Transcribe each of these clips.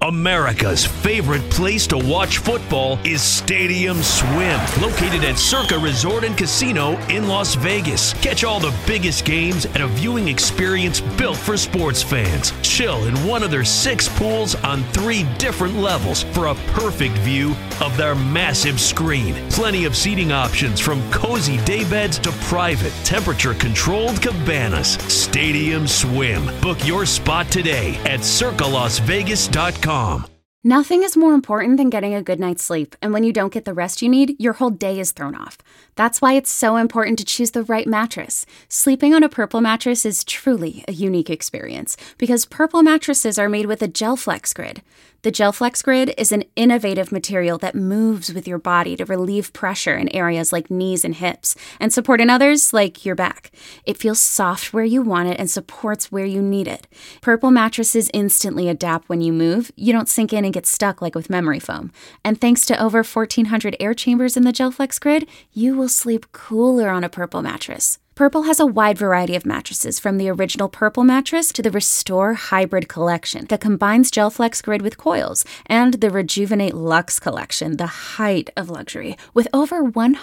America's favorite place to watch football is Stadium Swim, located at Circa Resort and Casino in Las Vegas. Catch all the biggest games at a viewing experience built for sports fans. Chill in one of their 6 pools on 3 different levels for a perfect view of their massive screen. Plenty of seating options from cozy daybeds to private, temperature-controlled cabanas. Stadium Swim. Book your spot today at circalasvegas.com. Nothing is more important than getting a good night's sleep, and when you don't get the rest you need, your whole day is thrown off. That's why it's so important to choose the right mattress. Sleeping on a Purple mattress is truly a unique experience because Purple mattresses are made with a GelFlex Grid. The GelFlex Grid is an innovative material that moves with your body to relieve pressure in areas like knees and hips and support in others like your back. It feels soft where you want it and supports where you need it. Purple mattresses instantly adapt when you move. You don't sink in and get stuck like with memory foam. And thanks to over 1,400 air chambers in the GelFlex Grid, you will sleep cooler on a Purple mattress. Purple has a wide variety of mattresses, from the original Purple mattress to the Restore Hybrid collection that combines GelFlex Grid with coils, and the Rejuvenate Luxe collection, the height of luxury, with over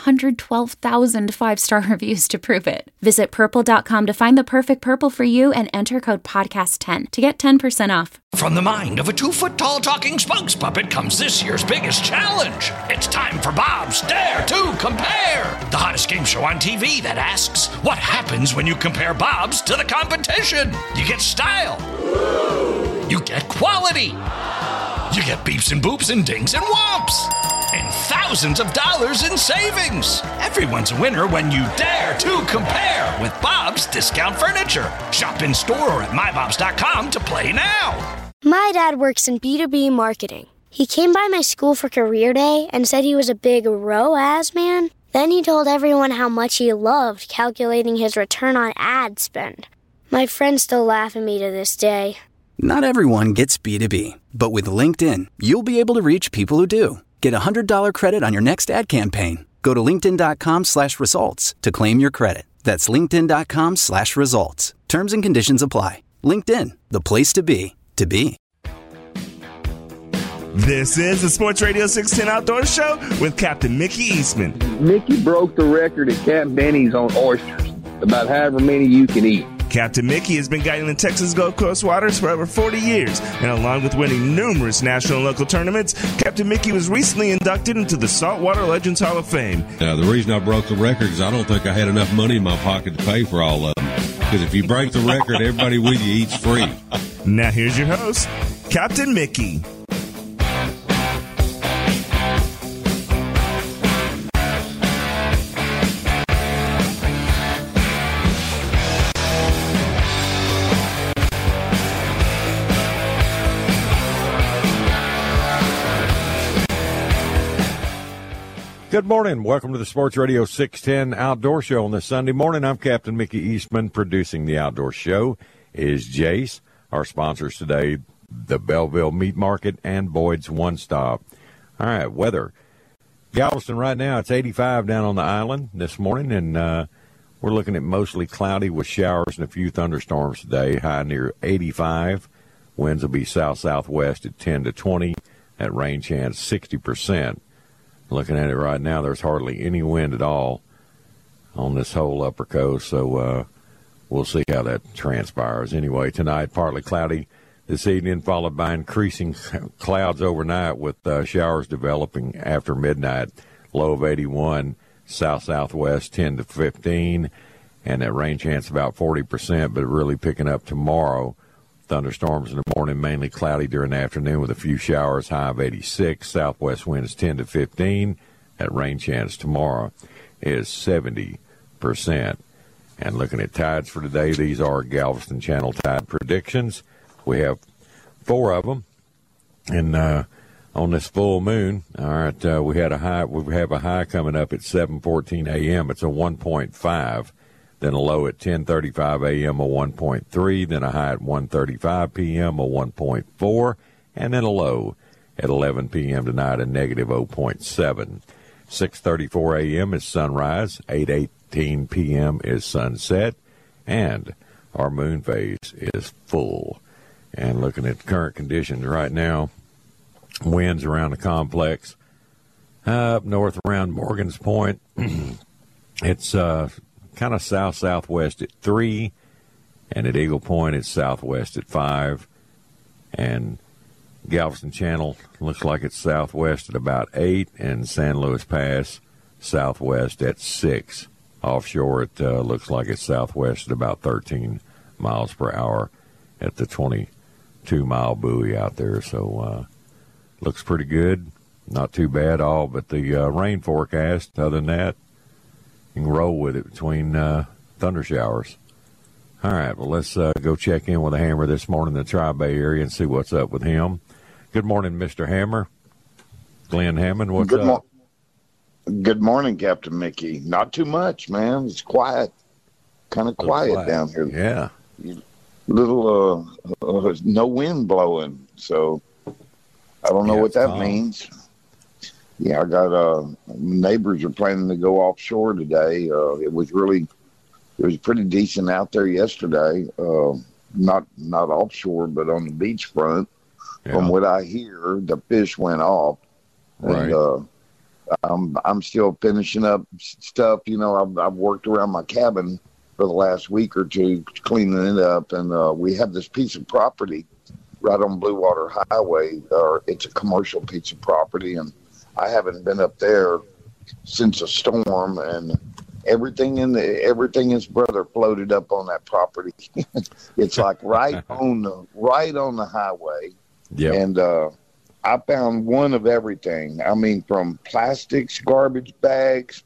112,000 5-star reviews to prove it. Visit purple.com to find the perfect Purple for you and enter code podcast10 to get 10% off. From the mind of a 2-foot-tall talking spokes puppet comes this year's biggest challenge. It's time for Bob's Dare to Compare, the hottest game show on TV that asks, what happens when you compare Bob's to the competition? You get style. You get quality. You get beeps and boops and dings and whomps. And thousands of dollars in savings. Everyone's a winner when you dare to compare with Bob's Discount Furniture. Shop in store or at mybobs.com to play now. My dad works in B2B marketing. He came by my school for career day and said he was a big ROAS man. Then he told everyone how much he loved calculating his return on ad spend. My friends still laugh at me to this day. Not everyone gets B2B, but with LinkedIn, you'll be able to reach people who do. Get a $100 credit on your next ad campaign. Go to linkedin.com/results to claim your credit. That's linkedin.com/results. Terms and conditions apply. LinkedIn, the place to be, to be. This is the Sports Radio 610 Outdoor Show with Captain Mickey Eastman. Mickey broke the record at Camp Benny's on oysters, about however many you can eat. Captain Mickey has been guiding the Texas Gulf Coast waters for over 40 years, and along with winning numerous national and local tournaments, Captain Mickey was recently inducted into the Saltwater Legends Hall of Fame. The reason I broke the record is I don't think I had enough money in my pocket to pay for all of them. Because if you break the record, everybody with you eats free. Now here's your host, Captain Mickey. Good morning. Welcome to the Sports Radio 610 Outdoor Show on this Sunday morning. I'm Captain Mickey Eastman. Producing the Outdoor Show is Jace. Our sponsors today, the Belleville Meat Market and Boyd's One Stop. All right, weather. Galveston right now, it's 85 down on the island this morning, and we're looking at mostly cloudy with showers and a few thunderstorms today, high near 85. Winds will be south-southwest at 10 to 20. That rain chance 60%. Looking at it right now, there's hardly any wind at all on this whole upper coast, so we'll see how that transpires. Anyway, tonight, partly cloudy this evening, followed by increasing clouds overnight with showers developing after midnight. Low of 81, south-southwest 10 to 15, and that rain chance about 40%, but really picking up tomorrow. Thunderstorms in the morning, mainly cloudy during the afternoon with a few showers, high of 86. Southwest winds 10 to 15. That rain chance tomorrow is 70%. And looking at tides for today, these are Galveston Channel tide predictions. We have 4 of them. And on this full moon, all right, we have a high coming up at 7:14 a.m. It's a 1.5. Then a low at 10:35 a.m., a 1.3, then a high at 1:35 p.m., a 1.4, and then a low at 11 p.m. tonight, a negative 0.7. 6:34 a.m. is sunrise, 8:18 p.m. is sunset, and our moon phase is full. And looking at current conditions right now, winds around the complex. Up north around Morgan's Point, it's kind of south-southwest at 3, and at Eagle Point it's southwest at 5, and Galveston Channel looks like it's southwest at about 8, and San Luis Pass southwest at 6. Offshore, it looks like it's southwest at about 13 miles per hour at the 22-mile buoy out there. So looks pretty good. Not too bad all, but the rain forecast, other than that, you can roll with it between thunder showers. All right, well, let's go check in with a Hammer this morning in the Tri-Bay area and see what's up with him. Good morning, Mr. Hammer. Glenn Hammond, what's up? Good morning, Captain Mickey. Not too much, man. It's quiet. Kind of quiet down here. Yeah. Little, no wind blowing, so I don't know what that means. Yeah, I got neighbors are planning to go offshore today. It was pretty decent out there yesterday. Not offshore, but on the beachfront. Yeah. From what I hear, the fish went off. Right. And I'm still finishing up stuff. You know, I've worked around my cabin for the last week or two, cleaning it up, and we have this piece of property right on Blue Water Highway. It's a commercial piece of property, and I haven't been up there since a storm, and everything his brother floated up on that property. It's like right on the highway. Yeah. And I found one of everything. I mean, from plastics, garbage bags,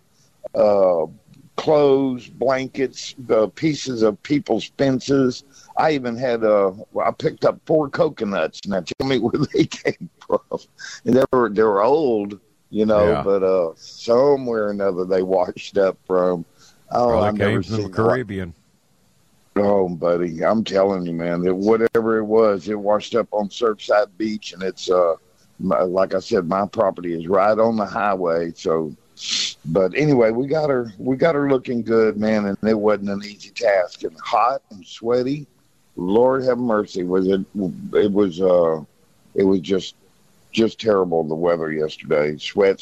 clothes, blankets, pieces of people's fences. I even had I picked up 4 coconuts. Now tell me where they came from. And they were old, you know, but somewhere or another they washed up from. Oh, I've never seen the Caribbean. Oh, buddy, I'm telling you, man, that whatever it was, it washed up on Surfside Beach, and it's like I said, my property is right on the highway. So, but anyway, we got her looking good, man, and it wasn't an easy task. And hot and sweaty, Lord have mercy. It was just terrible, the weather yesterday. Sweat.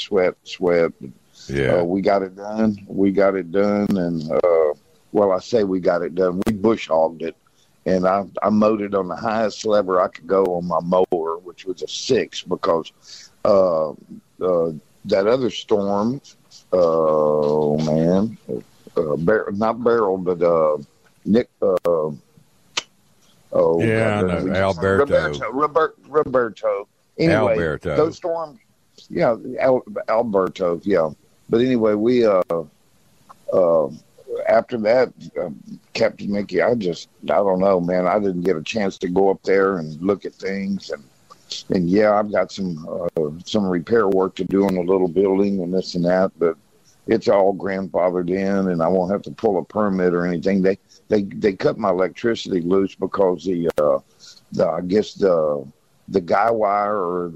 Yeah. We got it done. And well, I say we got it done. We bush hogged it, and I mowed it on the highest lever I could go on my mower, which was a 6, because that other storm, not Beryl, but Nick. Roberto. Anyway, Alberto. Those storms, Alberto, yeah. But anyway, we after that, Captain Mickey, I don't know, man. I didn't get a chance to go up there and look at things, and yeah, I've got some repair work to do on the little building and this and that, but it's all grandfathered in, and I won't have to pull a permit or anything. They cut my electricity loose because I guess the guy wire or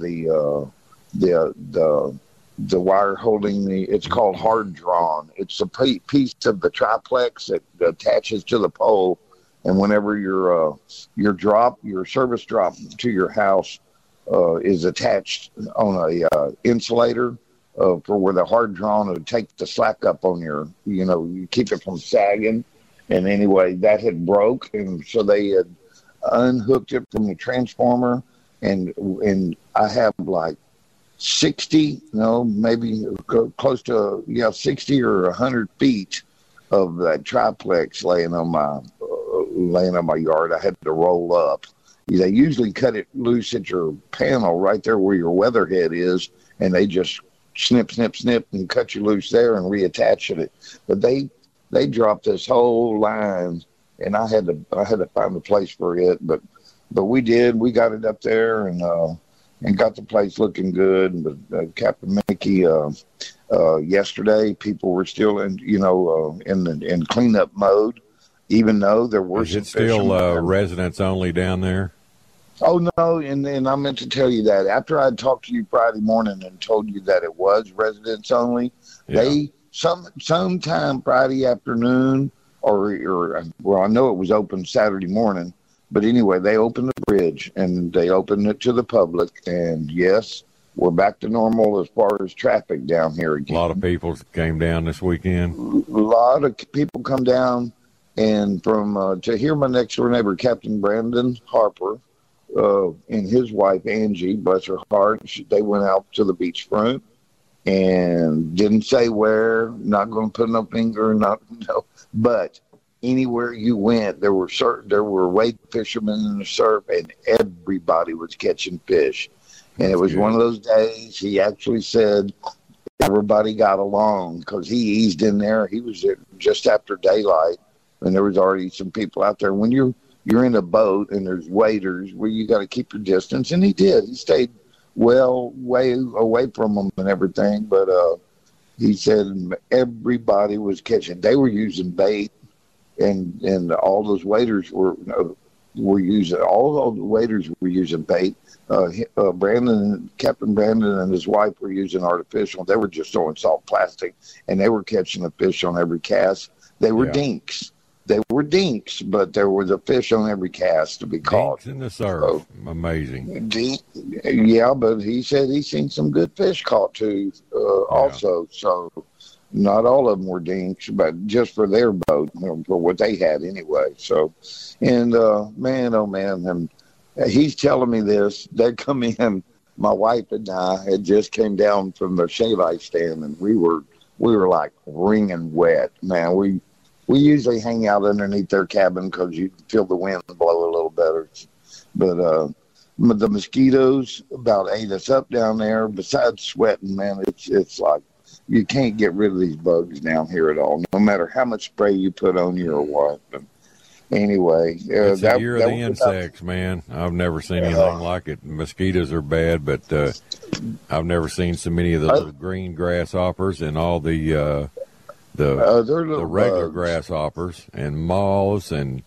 the wire holding it's called hard drawn. It's a piece of the triplex that attaches to the pole, and whenever your service drop to your house is attached on a insulator for where the hard drawn would take the slack up on you keep it from sagging. And anyway, that had broke, and so they had unhooked it from the transformer, and I have like 60, maybe close to 60 or 100 feet of that triplex laying on my yard. I had to roll up. They usually cut it loose at your panel right there where your weather head is, and they just snip, and cut you loose there and reattach it. But they dropped this whole line, and I had to find a place for it. But we did. We got it up there and got the place looking good. But Captain Mickey, yesterday people were still in cleanup mode, even though there were some fish. Is it still residents only down there? Oh, no, and I meant to tell you that. After I talked to you Friday morning and told you that it was residents only, they sometime Friday afternoon or I know it was open Saturday morning, but anyway, they opened the bridge and they opened it to the public, and yes, we're back to normal as far as traffic down here again. A lot of people came down this weekend. A lot of people come down, and from to hear my next door neighbor, Captain Brandon Harper, and his wife Angie, bless her heart, they went out to the beachfront and didn't say where. Not going to put no finger, but anywhere you went, there were wade fishermen in the surf, and everybody was catching fish. And it was one of those days. He actually said everybody got along because he eased in there. He was there just after daylight, and there was already some people out there. When you're in a boat and there's waders, where you got to keep your distance, and he did. He stayed way away from them and everything, but he said everybody was catching. They were using bait, and all those waders were using. All the waders were using bait. Captain Brandon and his wife were using artificial. They were just throwing soft plastic, and they were catching a fish on every cast. They were dinks. They were dinks, but there was a fish on every cast to be caught. Dinks in the surf. Amazing. Yeah, but he said he's seen some good fish caught too also. So not all of them were dinks, but just for their boat, for what they had anyway. So, and man, oh man, and he's telling me this. They come in. My wife and I had just came down from the shave ice stand, and we were like wringing wet. Man, we usually hang out underneath their cabin because you feel the wind blow a little better. But the mosquitoes about ate us up down there. Besides sweating, man, it's like you can't get rid of these bugs down here at all, no matter how much spray you put on you or what. But anyway, it's the year of the insects, man. I've never seen anything like it. Mosquitoes are bad, but I've never seen so many of the little green grasshoppers and all the regular grasshoppers and moths and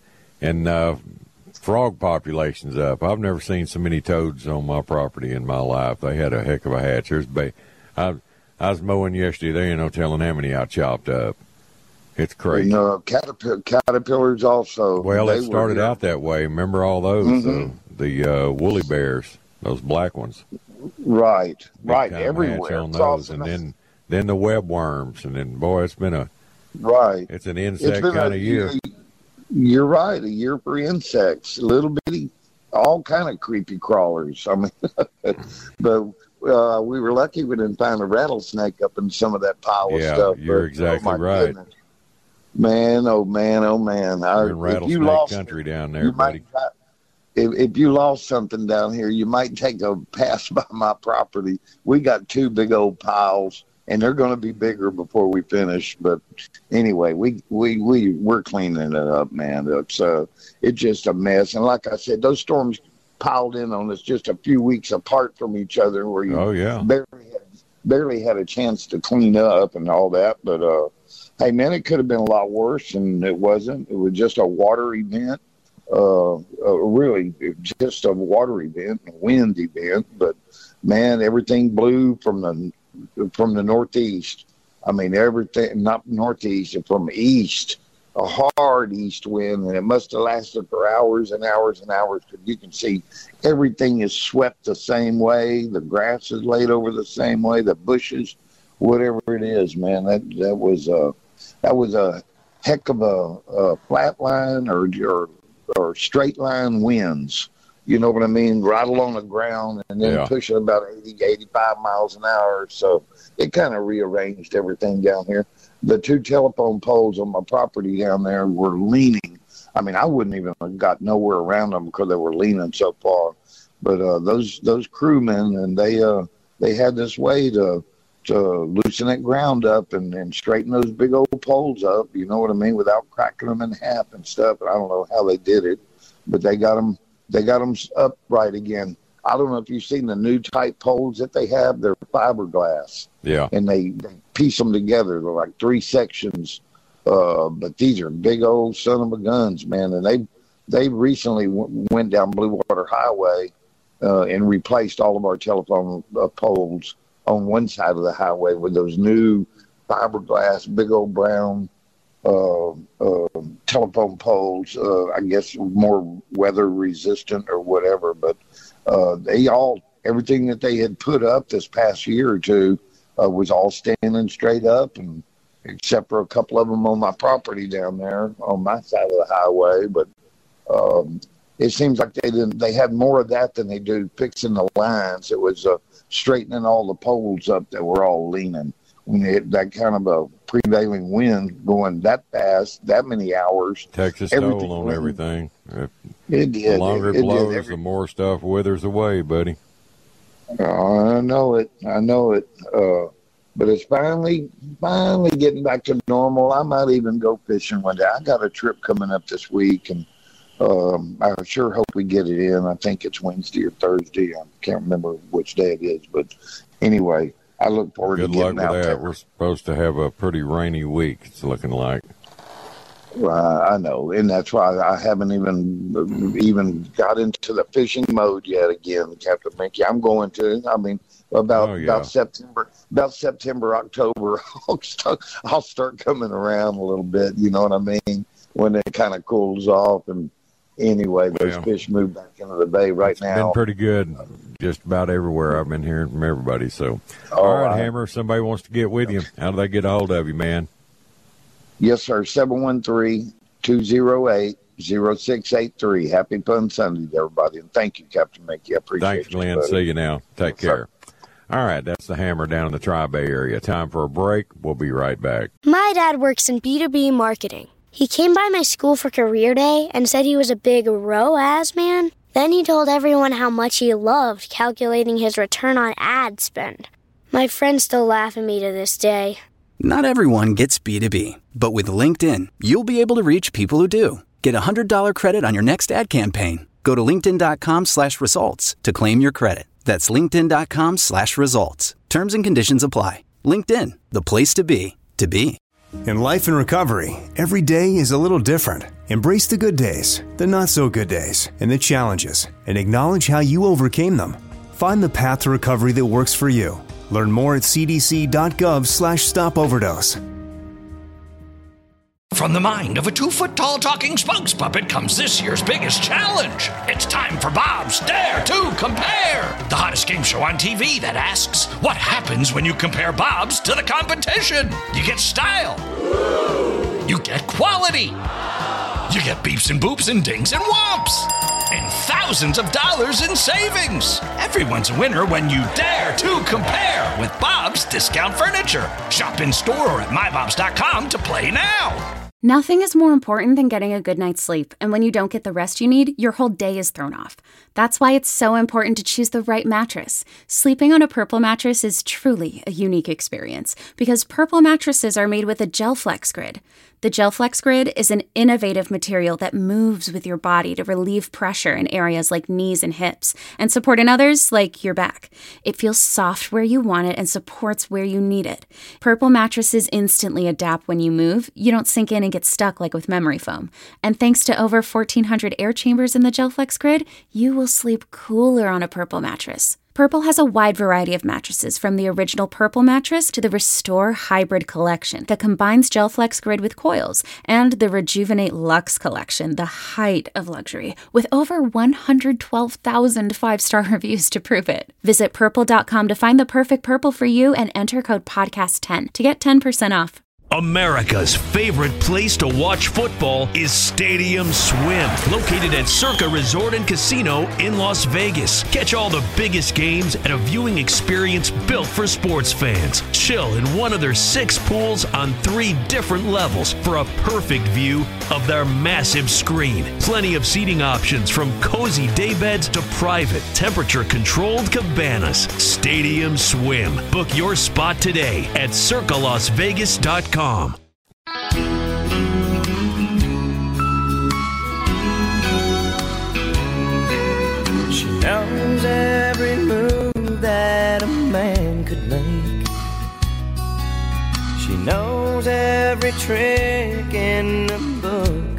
frog populations up. I've never seen so many toads on my property in my life. They had a heck of a hatch. I was mowing yesterday. There ain't no telling how many I chopped up. It's crazy. Caterpillars also. Well, it started out that way. Remember all those? The woolly bears, those black ones. Right, everywhere. On those, and then the web worms, and then boy, it's been it's an insect kind of year. You're right, a year for insects, little bitty, all kind of creepy crawlers. I mean, but we were lucky we didn't find a rattlesnake up in some of that pile of stuff. Yeah, you're exactly right. Goodness. Man, oh man, oh man! We're in rattlesnake country down there, buddy. If you lost something down here, you might take a pass by my property. We got 2 big old piles, and they're going to be bigger before we finish. But anyway, we're cleaning it up, man. It's just a mess. And like I said, those storms piled in on us just a few weeks apart from each other, where you barely had a chance to clean up and all that. But hey, man, it could have been a lot worse, and it wasn't. It was just a water event. Really just a water event, a wind event, but man, everything blew from the northeast. I mean, everything, not northeast, from east, a hard east wind, and it must have lasted for hours and hours and hours, because you can see everything is swept the same way, the grass is laid over the same way, the bushes, whatever it is, man. That was a heck of a flat line or straight line winds, you know what I mean, right along the ground, and then pushing about 80, 85 miles an hour. So it kind of rearranged everything down here. The 2 telephone poles on my property down there were leaning. I mean, I wouldn't even have got nowhere around them because they were leaning so far. But those crewmen, and they had this way to loosen that ground up and straighten those big old poles up, you know what I mean, without cracking them in half and stuff. And I don't know how they did it, but they got them upright again. I don't know if you've seen the new type poles that they have. They're fiberglass. Yeah. And they piece them together. They're like 3 sections. But these are big old son of a guns, man. And they recently went down Blue Water Highway and replaced all of our telephone poles on one side of the highway with those new fiberglass, big old brown telephone poles, I guess more weather resistant or whatever. But they all everything that they had put up this past year or two was all standing straight up, and except for a couple of them on my property down there on my side of the highway. But it seems like they had more of that than they do fixing the lines. It was straightening all the poles up that were all leaning. When they had that kind of a prevailing wind going that fast, that many hours. Texas toll on everything. It did. The longer it blows, the more stuff withers away, buddy. I know it. But it's finally getting back to normal. I might even go fishing one day. I got a trip coming up this week, and I sure hope we get it in. I think it's Wednesday or Thursday. I can't remember which day it is. But anyway, I look forward to getting out there. Good luck with that. We're supposed to have a pretty rainy week, it's looking like. I know, and that's why I haven't even got into the fishing mode yet again, Captain Mickey. I'm going to. I mean, about September, October, I'll start coming around a little bit. You know what I mean? When it kind of cools off. And anyway, those fish move back into the bay right now. It's been pretty good, just about everywhere. I've been hearing from everybody. So, all right, Hammer. If somebody wants to get with you, how do they get a hold of you, man? Yes, sir. 713-208-0683. Happy Fun Sunday to everybody. And thank you, Captain Mickey. I appreciate it. Thanks, Glenn. See you now. Take care. All right, that's the Hammer down in the Tri-Bay area. Time for a break. We'll be right back. My dad works in B2B marketing. He came by my school for career day and said he was a big ROAS man. Then he told everyone how much he loved calculating his return on ad spend. My friends still laugh at me to this day. Not everyone gets B2B, but with LinkedIn, you'll be able to reach people who do. Get a $100 credit on your next ad campaign. Go to linkedin.com/results to claim your credit. That's linkedin.com/results. Terms and conditions apply. LinkedIn, the place to be, to be. In life and recovery, every day is a little different. Embrace the good days, the not so good days, and the challenges, and acknowledge how you overcame them. Find the path to recovery that works for you. Learn more at cdc.gov/stopoverdose. From the mind of a 2-foot-tall talking spunks puppet comes this year's biggest challenge. It's time for Bob's Dare to Compare, the hottest game show on TV that asks, what happens when you compare Bob's to the competition? You get style. You get quality. You get beeps and boops and dings and whomps. And thousands of dollars in savings. Everyone's a winner when you dare to compare with Bob's Discount Furniture. Shop in store or at mybobs.com to play now. Nothing is more important than getting a good night's sleep, and when you don't get the rest you need, your whole day is thrown off. That's why it's so important to choose the right mattress. Sleeping on a Purple mattress is truly a unique experience, because Purple mattresses are made with a GelFlex Grid. The GelFlex Grid is an innovative material that moves with your body to relieve pressure in areas like knees and hips, and support in others like your back. It feels soft where you want it and supports where you need it. Purple mattresses instantly adapt when you move. You don't sink in and get stuck like with memory foam. And thanks to over 1,400 air chambers in the GelFlex Grid, you will sleep cooler on a Purple mattress. Purple has a wide variety of mattresses, from the original Purple mattress to the Restore Hybrid collection that combines GelFlex Grid with coils, and the Rejuvenate Luxe collection, the height of luxury, with over 112,000 five-star reviews to prove it. Visit purple.com to find the perfect Purple for you and enter code podcast10 to get 10% off. America's favorite place to watch football is Stadium Swim, located at Circa Resort and Casino in Las Vegas. Catch all the biggest games at a viewing experience built for sports fans. Chill in one of their 6 pools on 3 different levels for a perfect view of their massive screen. Plenty of seating options, from cozy daybeds to private, temperature-controlled cabanas. Stadium Swim. Book your spot today at circalasvegas.com. She knows every move that a man could make. She knows every trick in the book.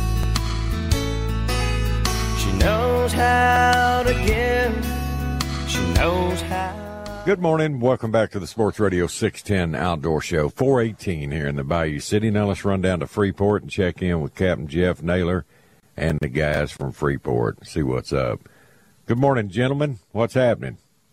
She knows how to give. She knows how. Good morning. Welcome back to the Sports Radio 610 Outdoor Show. 418 here in the Bayou City. Now let's run down to Freeport and check in with Captain Jeff Naylor and the guys from Freeport and see what's up. Good morning, gentlemen. What's happening?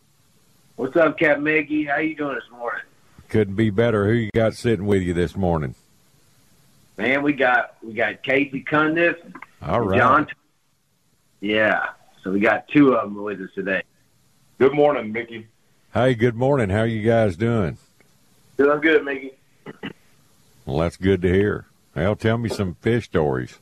What's up, Captain Mickey? How you doing this morning? Couldn't be better. Who you got sitting with you this morning? Man, we got Casey Cundiff. All right. John. Yeah. So we got two of them with us today. Good morning, Mickey. Hey, good morning. How you guys doing? Doing good, Mickey. Well, that's good to hear. Well, tell me some fish stories.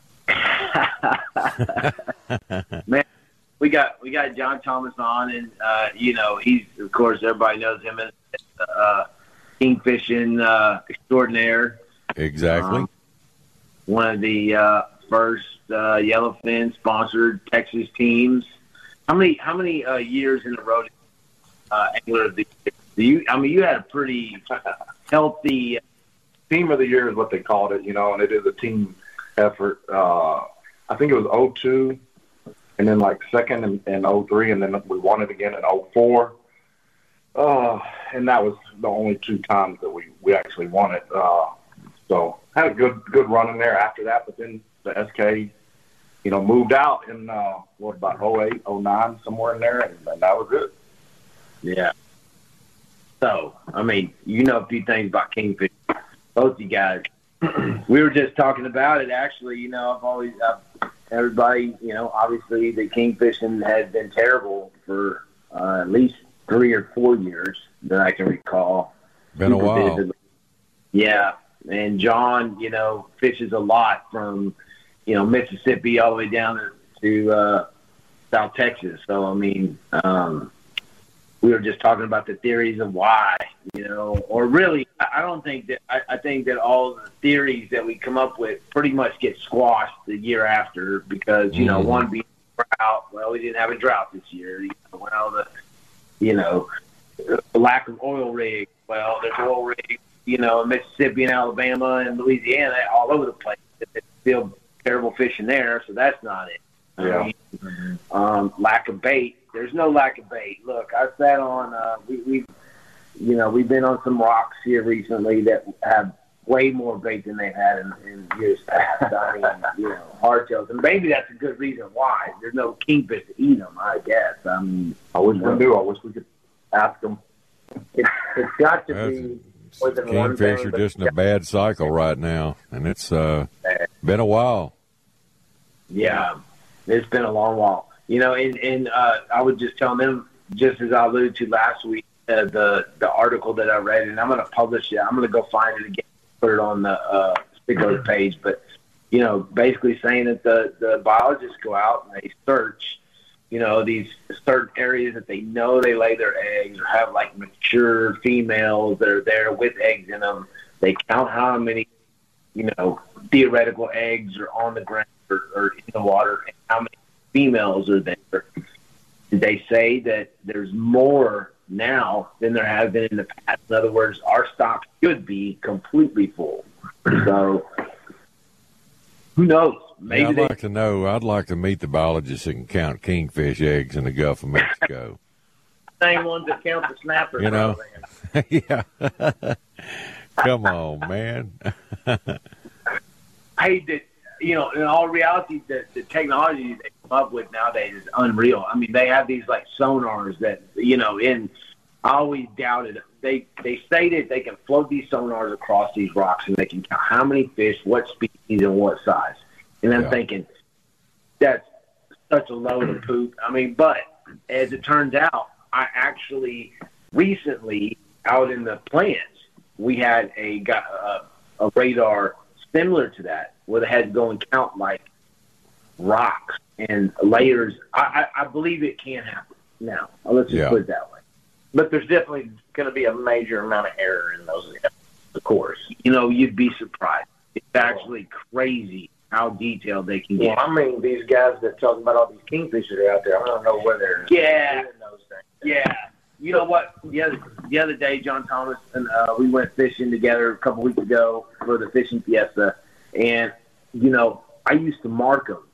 Man, we got John Thomas on, and he's, of course, everybody knows him as kingfishing extraordinaire. Exactly. One of the first yellowfin sponsored Texas teams. How many years in a row did Angler of the Year? You had a pretty healthy team of the year is what they called it, and it is a team effort. I think it was 2002, and then like second in 2003, and then we won it again in 2004. And that was the only two times that we actually won it. So had a good run in there after that, but then the SK, moved out in about 08, 09, somewhere in there, and that was it. Yeah. So, a few things about kingfish. Both you guys. We were just talking about it, actually. Everybody, obviously the kingfishing has been terrible for at least 3 or 4 years that I can recall. Been a while. Yeah. And John, fishes a lot from, Mississippi all the way down to South Texas. So, we were just talking about the theories of why, or really, I don't think that, I think that all the theories that we come up with pretty much get squashed the year after because, one being drought. Well, we didn't have a drought this year. The lack of oil rigs. Well, there's oil rigs, in Mississippi and Alabama and Louisiana, all over the place. It's still terrible fishing there, so that's not it. Yeah. Lack of bait. There's no lack of bait. Look, I sat on. We've been on some rocks here recently that have way more bait than they've had in years past. Hardtails, and maybe that's a good reason why there's no kingfish to eat them. I guess. I wish we knew. I wish we could ask them. It's got to be. Kingfish are just in a bad cycle right now, and it's been a while. Yeah, it's been a long while. And I was just telling them, just as I alluded to last week, the article that I read, and I'm going to publish it. I'm going to go find it again, put it on the Stickler page. But, basically saying that the biologists go out and they search, these certain areas that they know they lay their eggs or have, like, mature females that are there with eggs in them. They count how many, theoretical eggs are on the ground or in the water and how many females are there. They say that there's more now than there have been in the past. In other words, our stock should be completely full. So, who knows? Maybe I'd like to know. I'd like to meet the biologists that can count kingfish eggs in the Gulf of Mexico. Same ones that count the snappers. Yeah. Come on, man. Hey, in all reality, the technology they come up with nowadays is unreal. They have these like sonars that, and I always doubted. They say that they can float these sonars across these rocks and they can count how many fish, what species, and what size. And I'm thinking, that's such a load of poop. But as it turns out, I actually recently out in the plants, we had a radar similar to that, where they had to go and count like rocks and layers. I believe it can happen now. Let's just put it that way. But there's definitely going to be a major amount of error in those, of course. You'd be surprised. It's actually crazy how detailed they can get. Well, these guys that talk about all these kingfishers that are out there, I don't know where they're doing those things. Yeah. You know what? The other day, John Thomas and we went fishing together a couple weeks ago for the fishing fiesta, and I used to mark them.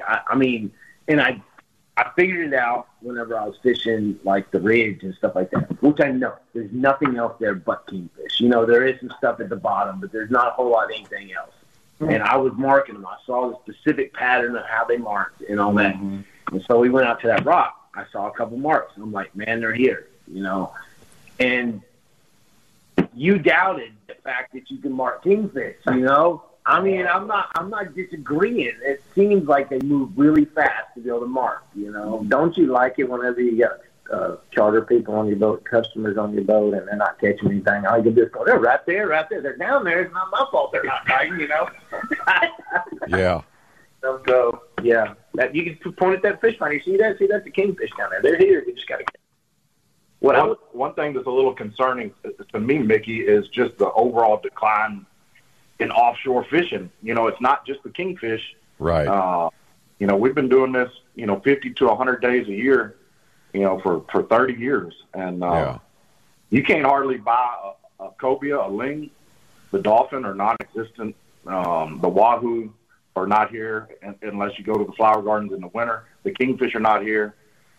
I figured it out whenever I was fishing like the ridge and stuff like that, which I know there's nothing else there but kingfish. There is some stuff at the bottom, but there's not a whole lot of anything else. Mm-hmm. And I was marking them. I saw the specific pattern of how they marked and all that. Mm-hmm. And so we went out to that rock. I saw a couple marks. I'm like, man, they're here. you know. And you doubted the fact that you can mark kingfish, you know. I mean, I'm not disagreeing. It seems like they move really fast to be able to mark, you know. Don't you like it whenever you got charter people on your boat, customers on your boat, and they're not catching anything? All you can do is go, they're right there. They're down there. It's not my fault they're not biting, you know. Yeah. So, yeah, you can point at that fish finder. You see that? See, that's the kingfish down there. They're here. You just got to catch them. One thing that's a little concerning to me, Mickey, is just the overall decline in offshore fishing. You know, it's not just the kingfish. Right. You know, we've been doing this, 50 to 100 days a year, for 30 years. And you can't hardly buy a cobia, a ling. The dolphin are non-existent. The wahoo are not here unless you go to the flower gardens in the winter. The kingfish are not here.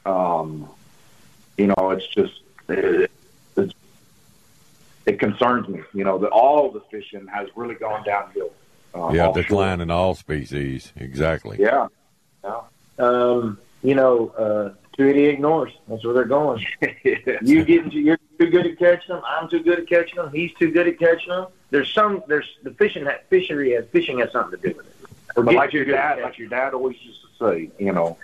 It's just it concerns me, that all the fishing has really gone downhill. Decline in all species. Exactly. Yeah. Tweety ignores. That's where they're going. You're too good at catching them. I'm too good at catching them. He's too good at catching them. There's the fishing has something to do with it. But like your dad always used to say,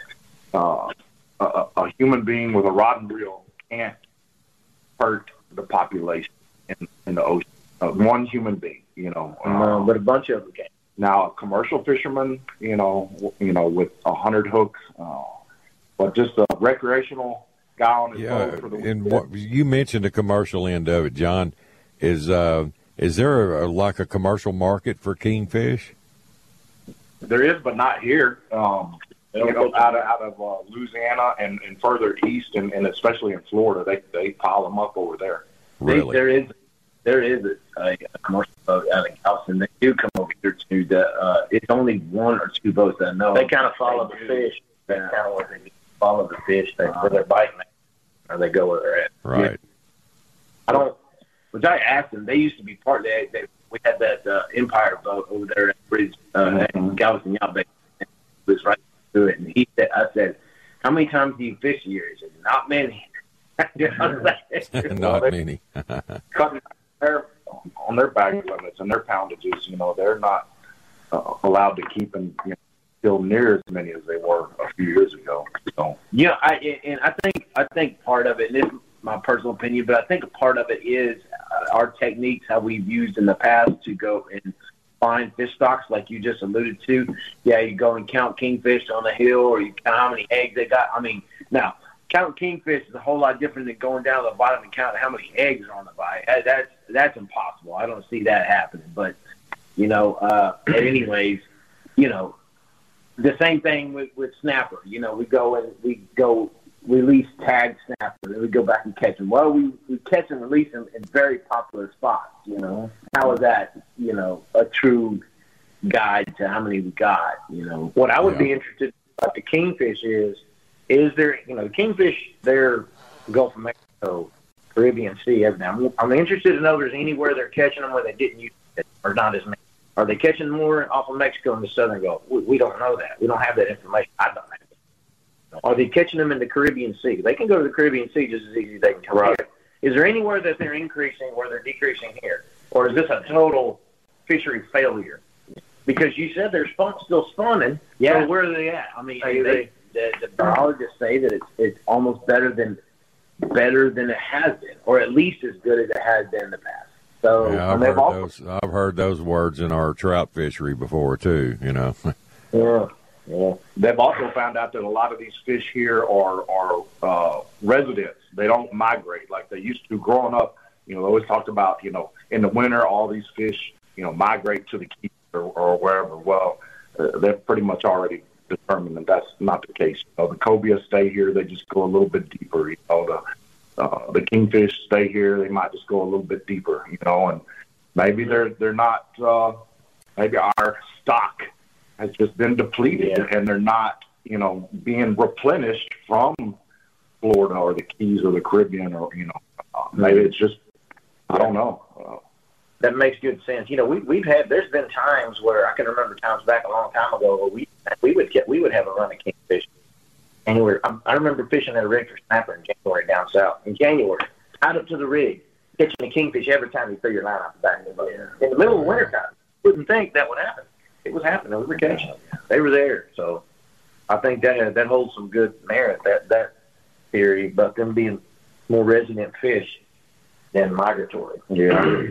a human being with a rod and reel can't hurt the population in the ocean. One human being, but a bunch of them can. Now, a commercial fisherman, with 100 hooks, but just a recreational guy on his boat for the weekend. And you mentioned the commercial end of it, John. Is there a commercial market for kingfish? There is, but not here. Out of Louisiana and further east, and especially in Florida, they pile them up over there. Really? There is a commercial boat out in Galveston. They do come over here too. It's only one or two boats that I know. They kind of follow the fish. That's kind of what they do. Follow the fish. Where they're biting, or they go where they're at. Right. Which I asked them. They used to be part. We had that Empire boat over there at the bridge in Galveston Yacht Bay. It was right through it, and I said, "How many times do you fish a year?" He said, "Not many." Not many. On their bag limits and their poundages, they're not allowed to keep them still near as many as they were a few years ago. So I think part of it, and this is my personal opinion, but I think a part of it is our techniques, how we've used in the past to go and find fish stocks, like you just alluded to. Yeah, you go and count kingfish on the hill, or you count how many eggs they got. I mean, now, counting kingfish is a whole lot different than going down to the bottom and counting how many eggs are on the bite. That's impossible. I don't see that happening. But, anyways, the same thing with snapper. We go and we release tag snapper, and we go back and catch them. Well, we catch and release them in very popular spots. How is that, a true guide to how many we got? What I would be interested about the kingfish is there, the kingfish there, Gulf of Mexico, Caribbean Sea, everything. I'm interested to know if there's anywhere they're catching them where they didn't use it, or not as many. Are they catching more off of Mexico in the southern Gulf? We don't know that. We don't have that information. I don't have it. Are they catching them in the Caribbean Sea? They can go to the Caribbean Sea just as easy as they can come here. Is there anywhere that they're increasing where they're decreasing here? Or is this a total fishery failure? Because you said they're still spawning. Yeah. So where are they at? I mean, the biologists say that it's almost better than it has been, or at least as good as it has been in the past. So I've heard those words in our trout fishery before too. Yeah. They've also found out that a lot of these fish here are residents. They don't migrate like they used to. Growing up, they always talked about, in the winter, all these fish, migrate to the Keys or wherever. Well, they're pretty much already determined that that's not the case. The cobia stay here. They just go a little bit deeper. The kingfish stay here. They might just go a little bit deeper, and maybe they're not, maybe our stock has just been depleted and they're not, being replenished from Florida or the Keys or the Caribbean or, maybe it's just, I don't know. That makes good sense. There's been times where I can remember times back a long time ago where we would have a run of kingfish January. I remember fishing at a rig for snapper in January down south. In January, tied up to the rig, catching a kingfish every time you throw your line out the back of the boat. In the middle of wintertime, you wouldn't think that would happen. It was happening. We were catching them. They were there. So I think that holds some good merit, that theory about them being more resident fish than migratory. Yeah.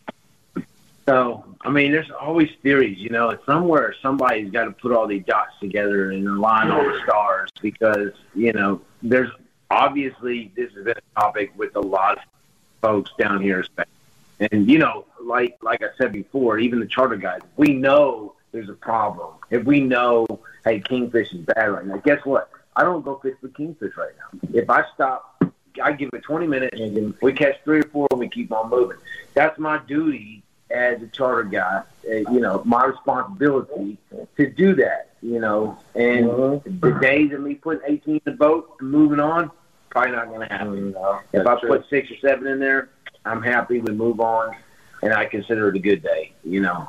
So, I mean, there's always theories, you know. Somewhere somebody's got to put all these dots together and align all the stars because, you know, there's obviously this has been a topic with a lot of folks down here. And, you know, like I said before, even the charter guys, we know there's a problem. If we know, hey, kingfish is bad right now, guess what? I don't go fish for kingfish right now. If I stop, I give it 20 minutes and we catch 3 or 4 and we keep on moving. That's my duty as a charter guy, you know, my responsibility to do that, you know. And the days of me putting 18 in the boat and moving on, probably not going to happen. If I put 6 or 7 in there, I'm happy. We move on, and I consider it a good day, you know.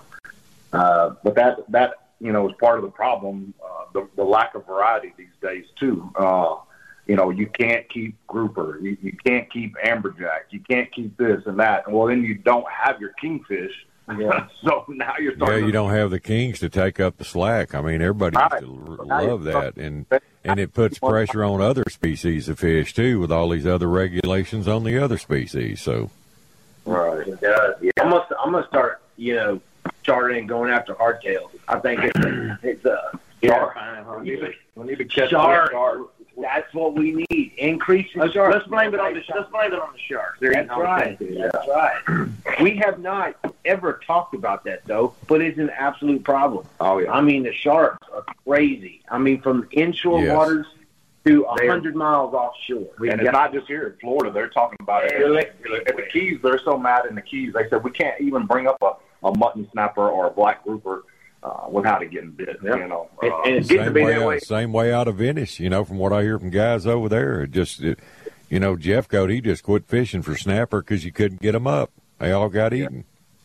But that you know is part of the problem, the lack of variety these days too. You know, you can't keep grouper, you can't keep amberjack, you can't keep this and that. Well, then you don't have your kingfish. Yeah. So now you're starting. Yeah, you don't have the kings to take up the slack. I mean, everybody used to love that, and it puts pressure on other species of fish too, with all these other regulations on the other species. So, right, it does. Yeah. I'm gonna start, you know, chartering and going after hardtails. I think it's a shark. We need to catch shark. That's what we need. Increase the shark. Let's blame it on the sharks. That's right. That's right. We have not ever talked about that though, but it's an absolute problem. Oh yeah. I mean, the sharks are crazy. I mean, from inshore waters to 100 miles offshore. And it's not just here in Florida. They're talking about it. At the Keys, they're so mad in the Keys. They said we can't even bring up a mutton snapper or a black grouper without it getting bit. Yep. You know, and it's getting to be that way. Same way out of Venice. You know, from what I hear from guys over there, you know, Jeff Coat, he just quit fishing for snapper because you couldn't get them up. They all got eaten.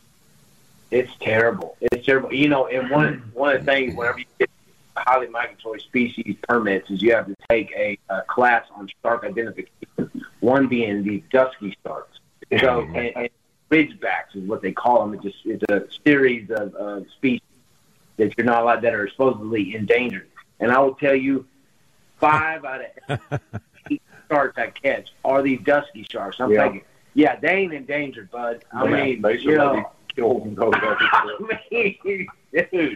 It's terrible. It's terrible. You know, and one of the things whenever you get highly migratory species permits is you have to take a class on shark identification. One being the dusky sharks. So and ridgebacks is what they call them. It's a series of species that you're not allowed, that are supposedly endangered. And I will tell you, 5 out of 8 sharks I catch are these dusky sharks. I'm thinking, yeah, they ain't endangered, bud. I mean, they should be killed and go I mean, dude,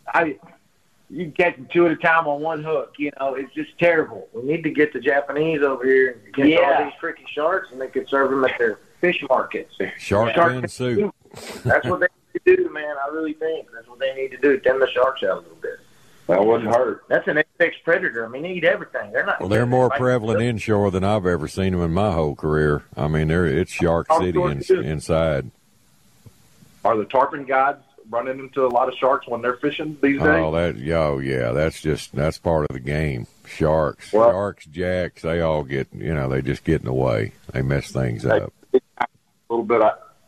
you can catch them 2 at a time on one hook. You know, it's just terrible. We need to get the Japanese over here and get all these freaking sharks, and they could serve them at their fish markets. Shark fin soup. That's what they need to do, man. I really think that's what they need to do. Thin the sharks out a little bit. That wouldn't hurt. That's an apex predator. I mean, they eat everything. They're not. Well, they're more prevalent inshore than I've ever seen them in my whole career. I mean, it's Shark City inside. Are the tarpon guides running into a lot of sharks when they're fishing these days? That's part of the game. Sharks, jacks, they all get, you know, they just get in the way. They mess things up. A little bit,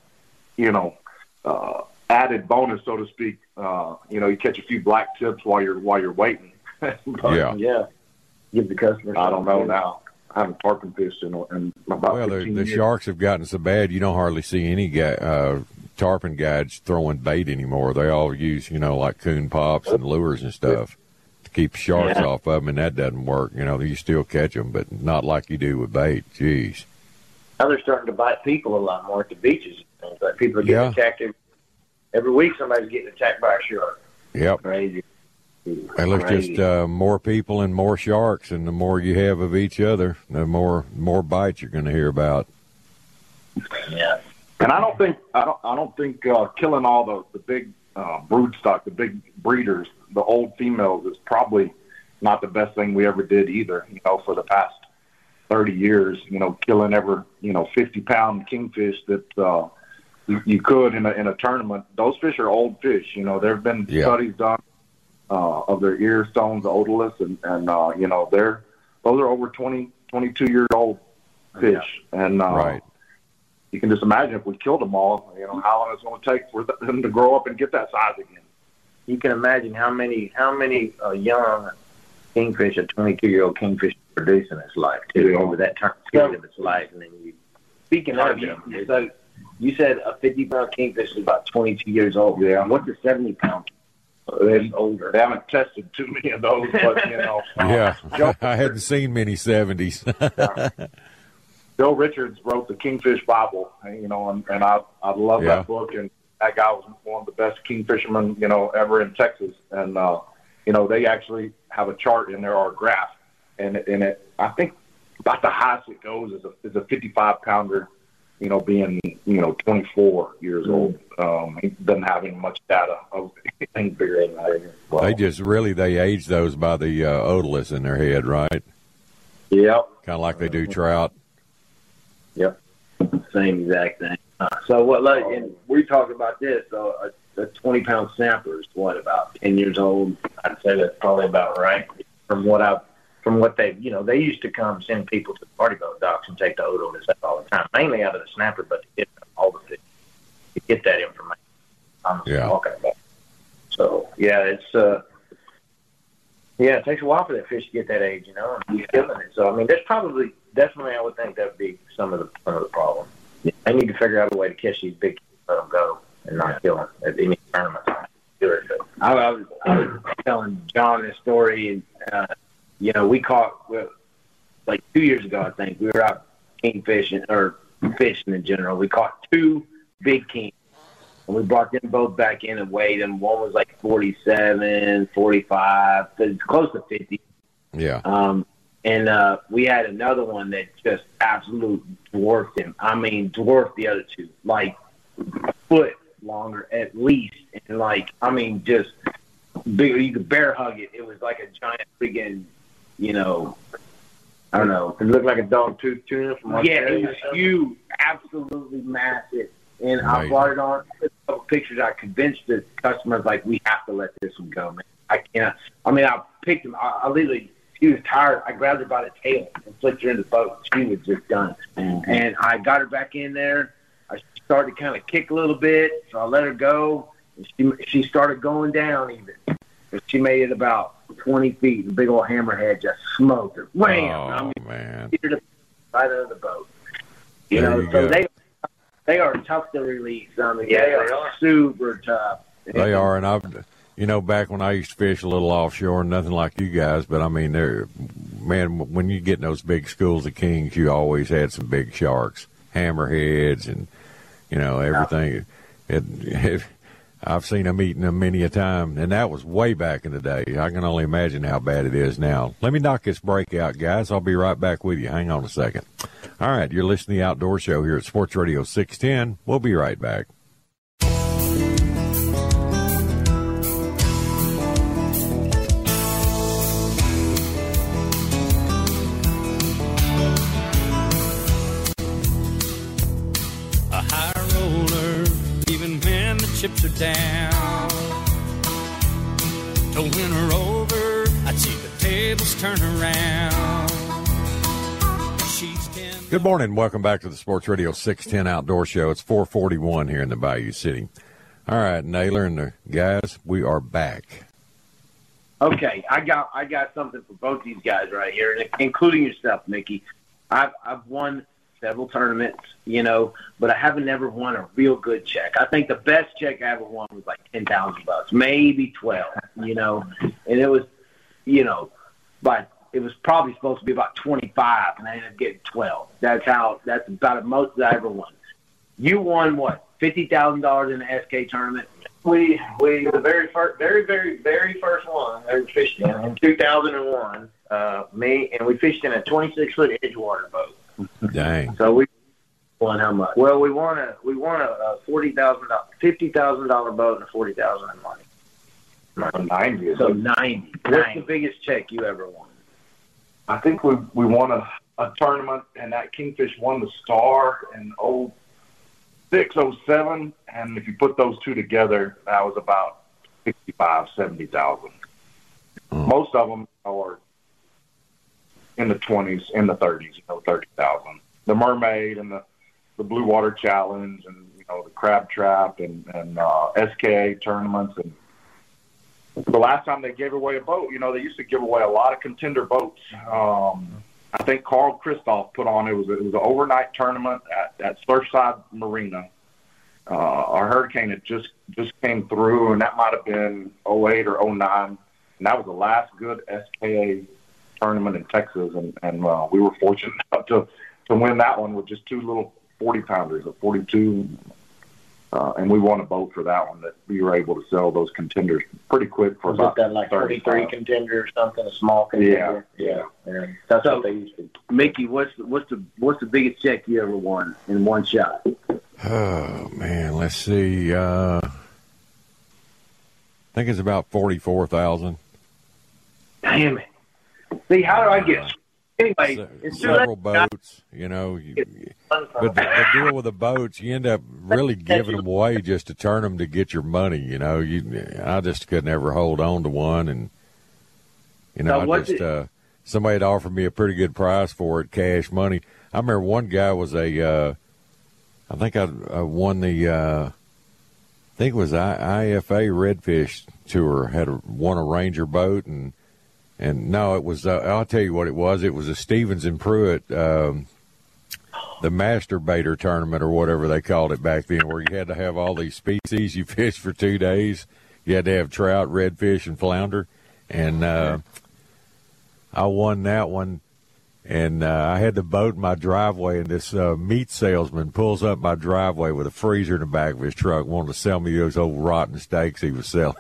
added bonus, so to speak. You know, you catch a few black tips while you're waiting. Yeah. Give the customers. I don't know now. I haven't tarpon fished in about 15 years. The sharks have gotten so bad you don't hardly see any tarpon guides throwing bait anymore. They all use, you know, like coon pops and lures and stuff to keep sharks off of them, and that doesn't work. You know, you still catch them, but not like you do with bait. Jeez. Now they're starting to bite people a lot more at the beaches. Like people are getting attacked every week. Somebody's getting attacked by a shark. Yep. Crazy. Hey, look, just more people and more sharks, and the more you have of each other, the more bites you're going to hear about. Yeah. And I don't think killing all the big brood stock, the big breeders, the old females, is probably not the best thing we ever did either. You know, for the past 30 years, you know, killing 50-pound kingfish that you could in a tournament. Those fish are old fish. You know, there have been studies done of their ear stones, the otoliths, and you know, those are over 22-year-old fish. Yeah. And right. You can just imagine if we killed them all, you know, how long it's going to take for them to grow up and get that size again. You can imagine how many young kingfish, a 22-year-old kingfish producing its life, too, over that period of its life. And then speaking of them, so you said a 50-pound kingfish is about 22 years old. Yeah. What's a 70-pound? It's older. They haven't tested too many of those, but, Yeah, I hadn't seen many 70s. Joe Richards wrote the Kingfish Bible, and I love that book, and that guy was one of the best kingfishermen, ever in Texas. And, they actually have a chart in there or a graph, and it, I think about the highest it goes is a 55-pounder, being, 24 years old. He doesn't have any much data of anything bigger than that. Well, they age those by the otoliths in their head, right? Yep. Kind of like they do trout. Yep. Same exact thing. And we talked about this. So a 20-pound snapper is about 10 years old? I'd say that's probably about right. From what they used to come send people to the party boat docks and take the otoliths all the time, mainly out of the snapper, but to get all the fish, to get that information I'm talking about. So it takes a while for that fish to get that age, and he's killing it. So there's definitely I would think that would be some of the problem. They need to figure out a way to catch these big, let them go, and not kill them at any tournament. I was telling John this story, and we caught like 2 years ago. I think we were out king fishing or fishing in general. We caught 2 big kings, and we brought them both back in and weighed them. One was like 47, 45, close to 50. Yeah. And we had another one that just absolutely dwarfed him. Dwarfed the other 2, like a foot longer at least. And just big. You could bear hug it. It was like a giant friggin', I don't know. It looked like a dog-tooth tuna from Australia. Yeah, it was huge, absolutely massive. And I brought it on. A couple pictures. I convinced the customers, we have to let this one go, man. I can't. I picked him. I literally. She was tired. I grabbed her by the tail and flicked her in the boat. She was just done. Mm-hmm. And I got her back in there. I started to kind of kick a little bit, so I let her go. And she started going down even. She made it about 20 feet, and the big old hammerhead just smoked her. Wham! Man. Right under the boat. They are tough to release. They are super tough. They are, and I've... back when I used to fish a little offshore, nothing like you guys, but when you get in those big schools of kings, you always had some big sharks, hammerheads, and, everything. I've seen them eating them many a time, and that was way back in the day. I can only imagine how bad it is now. Let me knock this break out, guys. I'll be right back with you. Hang on a second. All right, you're listening to the Outdoor Show here at Sports Radio 610. We'll be right back. Chips are down. To win her over, I'd see the tables turn around. Good morning. Welcome back to the Sports Radio 610 Outdoor Show. It's 441 here in the Bayou City. All right, Naylor and the guys, we are back. Okay, I got something for both these guys right here, including yourself, Mickey. I've won several tournaments, but I haven't ever won a real good check. I think the best check I ever won was like $10,000, maybe 12, and it was, but it was probably supposed to be about 25, and I ended up getting 12. That's about the most that I ever won. You won what? $50,000 in the SK tournament. We the very first one I fished in 2001. We fished in a 26-foot Edgewater boat. Dang. So we won how much? Well, we won a $50,000 boat and a $40,000 in money. 90. So 90. What's the biggest check you ever won? I think we won a tournament, and that Kingfish won the Star in 06, 07, and if you put those two together, that was about $65,000, $70,000. Most of them are in the 20s, in the 30s, 30,000. The Mermaid and the Blue Water Challenge and, the Crab Trap and SKA tournaments. And the last time they gave away a boat, they used to give away a lot of contender boats. I think Carl Christoph put on, it was an overnight tournament at Surfside Marina. Our Hurricane had just came through, and that might have been 08 or 09. And that was the last good SKA tournament in Texas. And we were fortunate enough to win that one with just two little 40-pounders, a 42. And we won a boat for that one that we were able to sell those contenders pretty quick for about that like 33 contender or something, a small contender. Yeah. That's what they used to. Mickey, what's the biggest check you ever won in one shot? Oh man, let's see. I think it's about $44,000. Damn it! See, how do I get? Anyway, it's several boats, but the deal with the boats, you end up really giving them away just to turn them to get your money. I just could never hold on to one, and somebody had offered me a pretty good price for it, cash money. I remember one guy was I think I won the, I think it was IFA Redfish Tour, won a Ranger boat, and no, it was, I'll tell you what it was. It was a Stevens and Pruitt, the Masturbator tournament or whatever they called it back then, where you had to have all these species you fished for 2 days. You had to have trout, redfish, and flounder. And I won that one. And I had the boat in my driveway, and this meat salesman pulls up my driveway with a freezer in the back of his truck, wanted to sell me those old rotten steaks he was selling.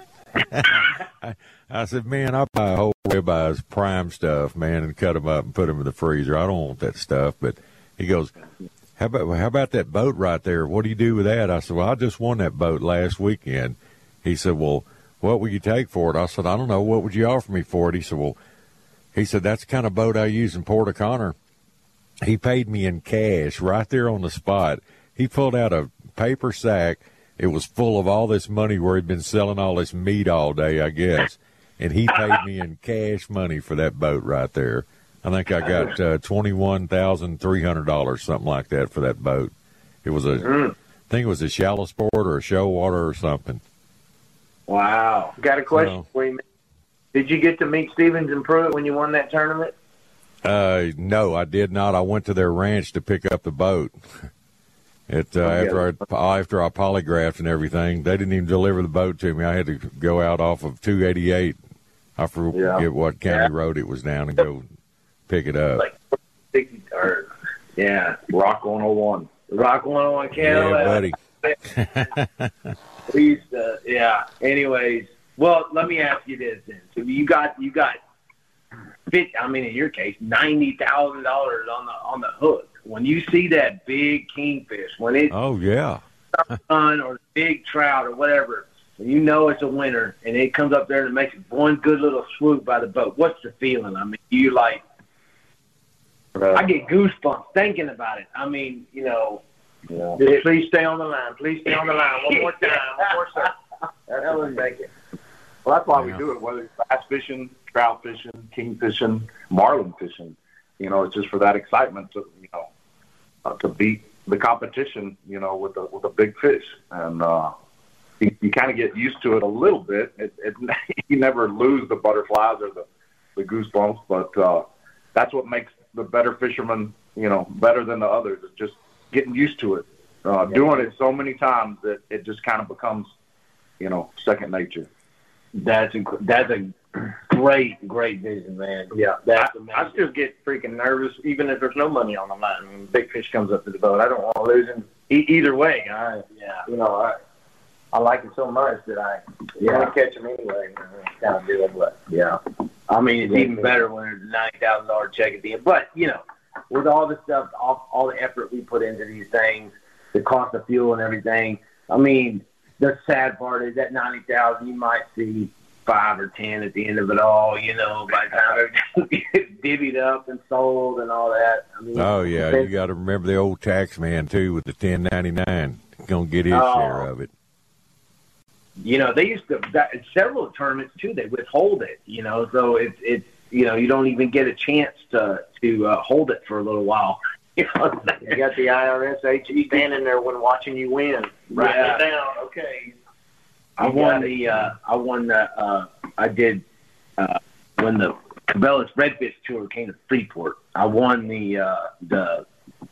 I said, man, I'll buy a whole ribeyes prime stuff, man, and cut them up and put them in the freezer. I don't want that stuff. But he goes, how about that boat right there? What do you do with that? I said, well, I just won that boat last weekend. He said, well, what would you take for it? I said, I don't know. What would you offer me for it? He said, that's the kind of boat I use in Port O'Connor. He paid me in cash right there on the spot. He pulled out a paper sack. It was full of all this money where he'd been selling all this meat all day, I guess. And he paid me in cash money for that boat right there. I think I got $21,300, something like that, for that boat. It was I think it was a shallow sport or a show water or something. Wow. Got a question for you. Did you get to meet Stevens and Pruitt when you won that tournament? No, I did not. I went to their ranch to pick up the boat. After I polygraphed and everything, they didn't even deliver the boat to me. I had to go out off of 288. I forget what county road it was down and go pick it up. Like 60 or Rock 101. Rock 101 Cadillac. Yeah, buddy. Please, Anyways, well, let me ask you this then. So you got in your case, $90,000 on the hook. When you see that big kingfish, when it's or big trout or whatever, and you know it's a winner, and it comes up there and it makes one good little swoop by the boat, what's the feeling? I mean, you like, I get goosebumps thinking about it. I mean, Please stay on the line. Please stay on the line. One more time. One more time. That's what I'm thinking. Well, that's why we do it, whether it's bass fishing, trout fishing, king fishing, marlin fishing. It's just for that excitement to beat the competition, with a big fish. And you kind of get used to it a little bit. You never lose the butterflies or the goosebumps, but that's what makes the better fisherman, better than the others. It's just getting used to it, doing it so many times that it just kind of becomes, second nature. That's a great vision, man. Yeah, I still get freaking nervous, even if there's no money on the line. When big fish comes up to the boat, I don't want to lose him either way. I like it so much that I want to catch him anyway. Kind of do it, but I mean, it's even better when there's a $90,000 check at the end. But with all the stuff, all the effort we put into these things, the cost of fuel and everything. I mean, the sad part is that $90,000, you might see 5 or 10 at the end of it all. By the time it gets divvied up and sold and all that. I mean, you got to remember the old tax man too with the 1099. Gonna get his share of it. They used to several tournaments too. They withhold it. So it's you don't even get a chance to hold it for a little while. You got the IRS agent standing there when watching you win. Write it down. Okay. I won I did when the Cabela's Redfish Tour came to Freeport. I won the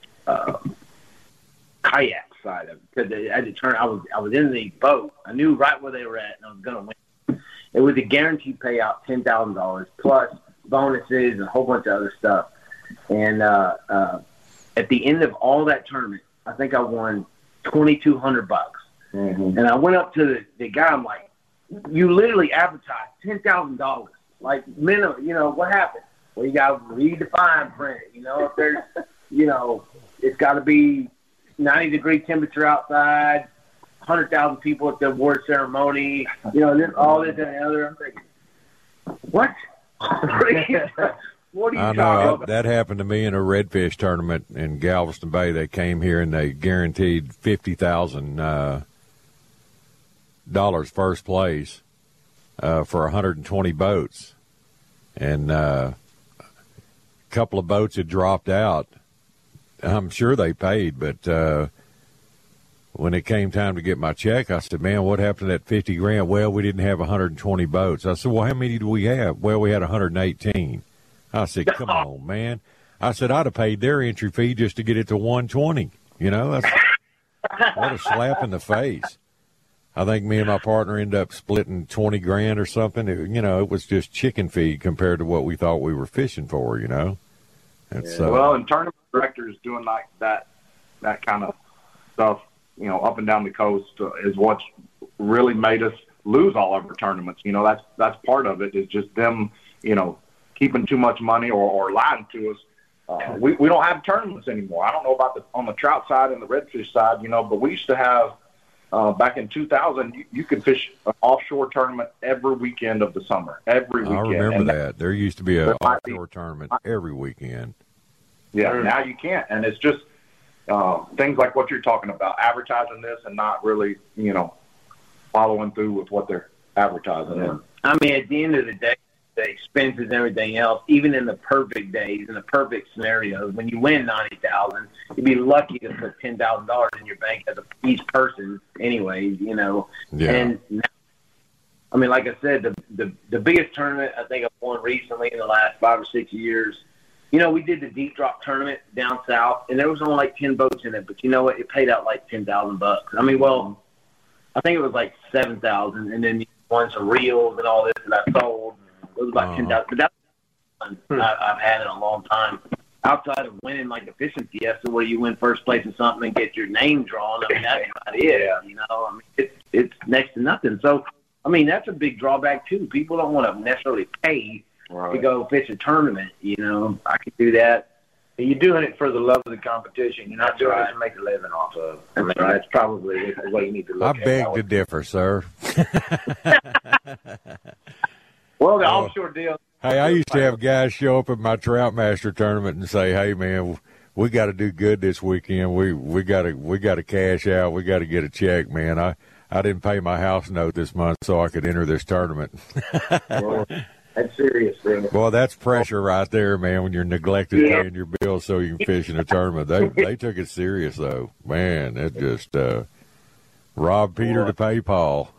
kayak side of it because I had to turn. I was in the boat. I knew right where they were at, and I was going to win. It was a guaranteed payout, $10,000 plus bonuses and a whole bunch of other stuff. And at the end of all that tournament, I think I won $2,200. Mm-hmm. And I went up to the guy. I'm like, "You literally advertised $10,000, like minimum. You know what happened? Well, you got to read the fine print. You know, if there's, you know, it's got to be 90-degree temperature outside, 100,000 people at the award ceremony. You know, all this and the other." I'm thinking, what? What are you talking about? That happened to me in a redfish tournament in Galveston Bay. They came here and they guaranteed $50,000 first place for 120 boats, and a couple of boats had dropped out. I'm sure they paid, but when it came time to get my check, I said, "Man, what happened to that $50,000?" "Well, we didn't have 120 boats." I said, "Well, how many do we have?" "Well, we had 118. I said, "Come on, man." I said, "I'd have paid their entry fee just to get it to 120. You know, that's what a slap in the face. I think me and my partner ended up splitting $20,000 or something. It was just chicken feed compared to what we thought we were fishing for. You know, well, and tournament directors doing like that kind of stuff, up and down the coast is what's really made us lose all of our tournaments. That's part of it, is just them, keeping too much money or lying to us. We don't have tournaments anymore. I don't know about on the trout side and the redfish side, but we used to have, back in 2000, you could fish an offshore tournament every weekend of the summer, every weekend. I remember that. There used to be an offshore tournament every weekend. Yeah, now you can't. And it's just things like what you're talking about, advertising this and not really, following through with what they're advertising. Yeah. I mean, at the end of the day, the expenses and everything else, even in the perfect days, in the perfect scenarios, when you win $90,000, you'd be lucky to put $10,000 in your bank as each person anyways, Yeah. And now, I mean, like I said, the biggest tournament I think I've won recently in the last 5 or 6 years, we did the deep drop tournament down south, and there was only like 10 boats in it, but you know what? It paid out like $10,000. I mean, well, I think it was like $7,000, and then you won some reels and all this that I sold. It was about $10,000, but that's I've had in a long time. Outside of winning like a fishing fiesta where you win first place in something and get your name drawn, I mean, that's about it. I mean, it's next to nothing. So, I mean, that's a big drawback too. People don't want to necessarily pay to go fish a tournament. I could do that. You're doing it for the love of the competition. You're not doing it to make a living off of. I mean, that's probably the way you need to look at it. I beg to differ, sir. Well, the offshore deal. Hey, I used to have guys show up at my Troutmaster tournament and say, "Hey, man, we got to do good this weekend. We got to cash out. We got to get a check, man. I didn't pay my house note this month, so I could enter this tournament." Well, that's serious, man. Boy, that's pressure right there, man. When you're neglected paying your bills so you can fish in a tournament, they took it serious though, man. It just robbed Peter to pay Paul.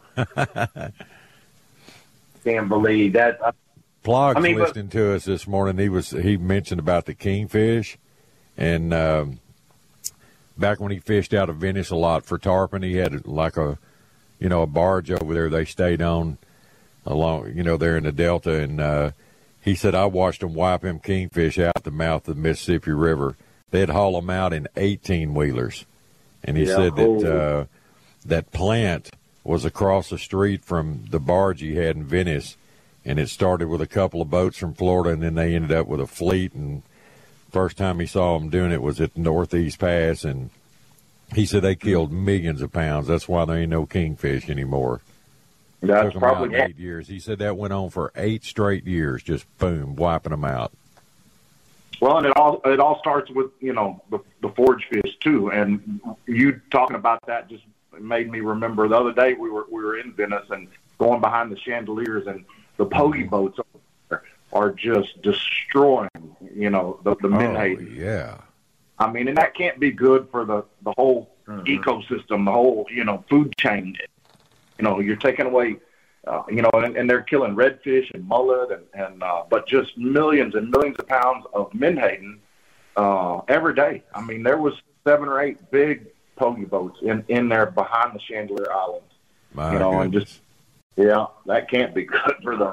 Can't believe that. Plog's listening to us this morning. He mentioned about the kingfish, and back when he fished out of Venice a lot for tarpon, he had like a barge over there they stayed on along, there in the Delta, and he said, I watched them wipe them kingfish out the mouth of the Mississippi River. They'd haul them out in 18-wheelers, and he said that that plant was across the street from the barge he had in Venice, and it started with a couple of boats from Florida, and then they ended up with a fleet, and first time he saw them doing it was at the Northeast Pass, and he said they killed millions of pounds. That's why there ain't no kingfish anymore. That's probably 8 years. He said that went on for 8 straight years, just boom, wiping them out. Well, and it all starts with the forage fish too, and you talking about that just made me remember the other day we were in Venice and going behind the chandeliers, and the pogie boats are just destroying the menhaden. Yeah. I mean, and that can't be good for the whole ecosystem, the whole food chain. You're taking away and they're killing redfish and mullet but just millions and millions of pounds of menhaden every day. I mean, there was 7 or 8 big pogie boats in there behind the Chandelier Islands. My goodness. And that can't be good for them.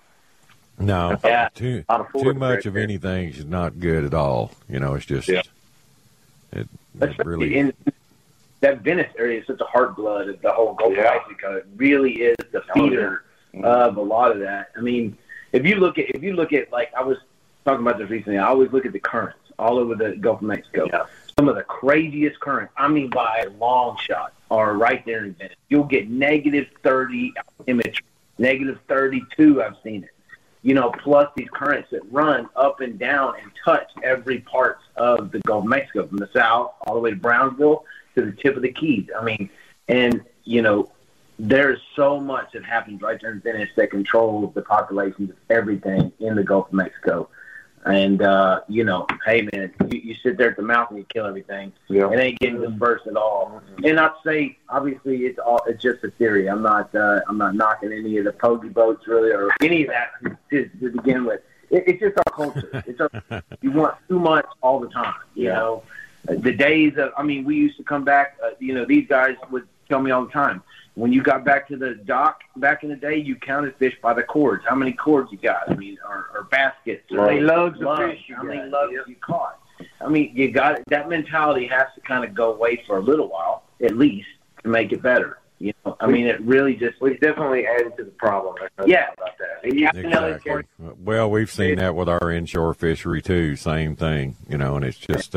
No, too much of anything is not good at all. It's just it's really. In that Venice area is such a heart blood of the whole Gulf of Mexico. It really is the feeder of a lot of that. I mean, if you look at like I was talking about this recently, I always look at the currents all over the Gulf of Mexico. Yeah. Some of the craziest currents, I mean by a long shot, are right there in Venice. You'll get -30 imagery, -32. I've seen it. Plus these currents that run up and down and touch every part of the Gulf of Mexico, from the south all the way to Brownsville to the tip of the Keys. I mean, and, there's so much that happens right there in Venice that controls the populations of everything in the Gulf of Mexico. And, hey, man, you sit there at the mouth and you kill everything. Yeah. It ain't getting dispersed at all. And I'd say, obviously, it's just a theory. I'm not knocking any of the pogie boats, really, or any of that to begin with. It's just our culture. You want too much all the time, you know. The days of, we used to come back, these guys would tell me all the time, when you got back to the dock back in the day, you counted fish by the cords. How many cords you got? Or baskets. How many lugs of fish? How many lugs you caught? You got it. That mentality has to kind of go away for a little while, at least, to make it better. It really just... We've definitely added to the problem. Yeah. About that. Exactly. Well, we've seen that with our inshore fishery, too. Same thing, and it's just...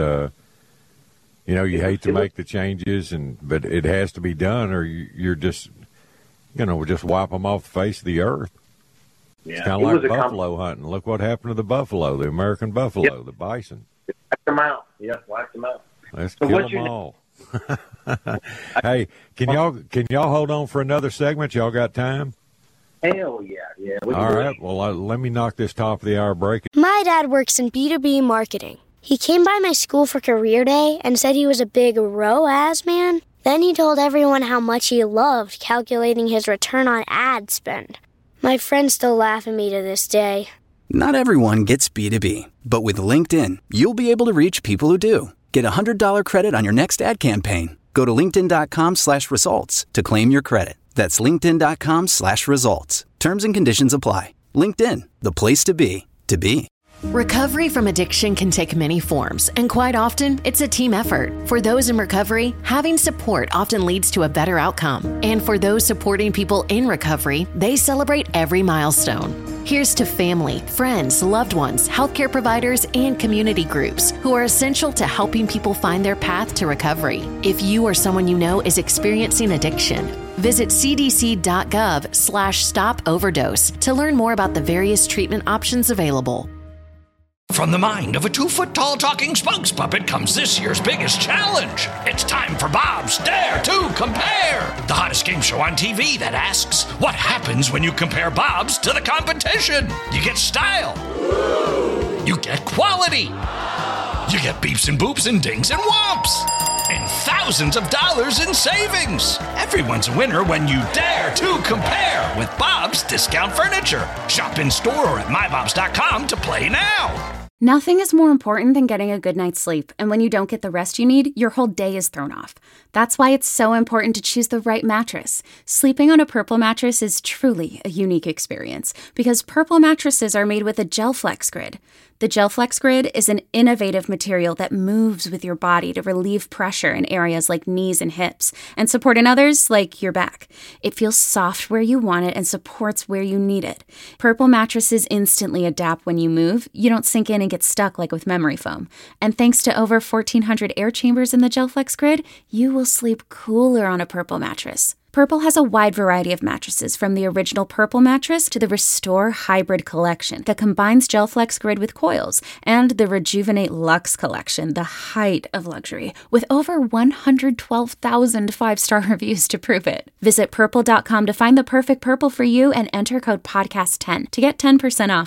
you hate to make the changes, but it has to be done, or you're just, just wipe them off the face of the earth. Yeah. It's kind of like buffalo hunting. Look what happened to the buffalo, the American buffalo, the bison. Whack them out. Yeah, whack them out. Let's kill them all. Hey, can y'all hold on for another segment? Y'all got time? Hell yeah. All right. Well, let me knock this top of the hour break. My dad works in B2B marketing. He came by my school for career day and said he was a big ROAS man. Then he told everyone how much he loved calculating his return on ad spend. My friends still laugh at me to this day. Not everyone gets B2B, but with LinkedIn, you'll be able to reach people who do. Get a $100 credit on your next ad campaign. Go to linkedin.com/results to claim your credit. That's linkedin.com/results. Terms and conditions apply. LinkedIn, the place to be, to be. Recovery from addiction can take many forms, and quite often, it's a team effort. For those in recovery, having support often leads to a better outcome. And for those supporting people in recovery, they celebrate every milestone. Here's to family, friends, loved ones, healthcare providers, and community groups who are essential to helping people find their path to recovery. If you or someone you know is experiencing addiction, visit cdc.gov/stop-overdose to learn more about the various treatment options available. From the mind of a 2-foot-tall talking spunks puppet comes this year's biggest challenge. It's time for Bob's Dare to Compare, the hottest game show on TV that asks, what happens when you compare Bob's to the competition? You get style. You get quality. You get beeps and boops and dings and whomps. And thousands of dollars in savings. Everyone's a winner when you dare to compare with Bob's Discount Furniture. Shop in store or at mybobs.com to play now. Nothing is more important than getting a good night's sleep, and when you don't get the rest you need, your whole day is thrown off. That's why it's so important to choose the right mattress. Sleeping on a Purple mattress is truly a unique experience, because Purple mattresses are made with a GelFlex Grid. The GelFlex Grid is an innovative material that moves with your body to relieve pressure in areas like knees and hips, and support in others like your back. It feels soft where you want it and supports where you need it. Purple mattresses instantly adapt when you move. You don't sink in and get stuck like with memory foam. And thanks to over 1,400 air chambers in the GelFlex Grid, you will sleep cooler on a Purple mattress. Purple has a wide variety of mattresses, from the original Purple mattress to the Restore Hybrid collection that combines GelFlex Grid with coils, and the Rejuvenate Luxe collection, the height of luxury, with over 112,000 five-star reviews to prove it. Visit purple.com to find the perfect Purple for you and enter code podcast10 to get 10% off.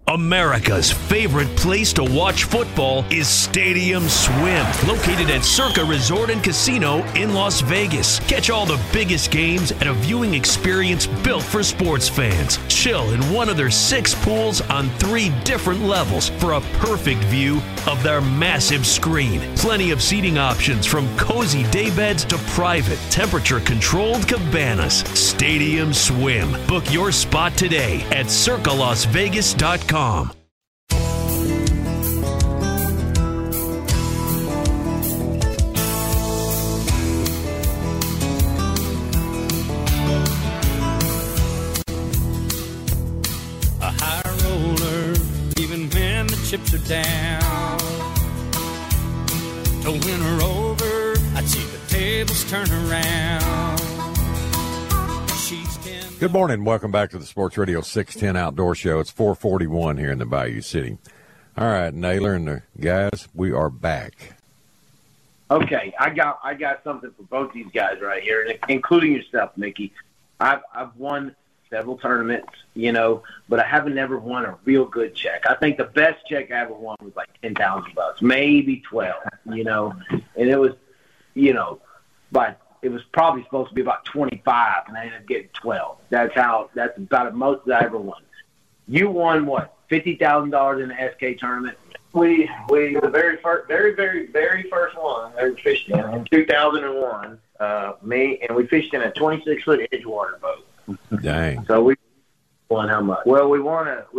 America's favorite place to watch football is Stadium Swim, located at Circa Resort and Casino in Las Vegas. Catch all the biggest games at a viewing experience built for sports fans. Chill in one of their 6 pools on 3 different levels for a perfect view of their massive screen. Plenty of seating options from cozy daybeds to private, temperature-controlled cabanas. Stadium Swim. Book your spot today at circalasvegas.com. A high roller, even when the chips are down. To win her over, I'd see the tables turn around. Good morning. Welcome back to the Sports Radio 610 Outdoor Show. It's 441 here in the Bayou City. All right, Naylor and the guys, we are back. Okay, I got something for both these guys right here, including yourself, Mickey. I've won several tournaments, but I haven't never won a real good check. I think the best check I ever won was like $10,000, maybe 12, and it was, but it was probably supposed to be about 25, and I ended up getting 12. That's about the most that I ever won. You won what? $50,000 in the SK tournament. We the very first one I fished in 2001. We fished in a 26-foot Edgewater boat. Dang. So we won how much? Well, we won a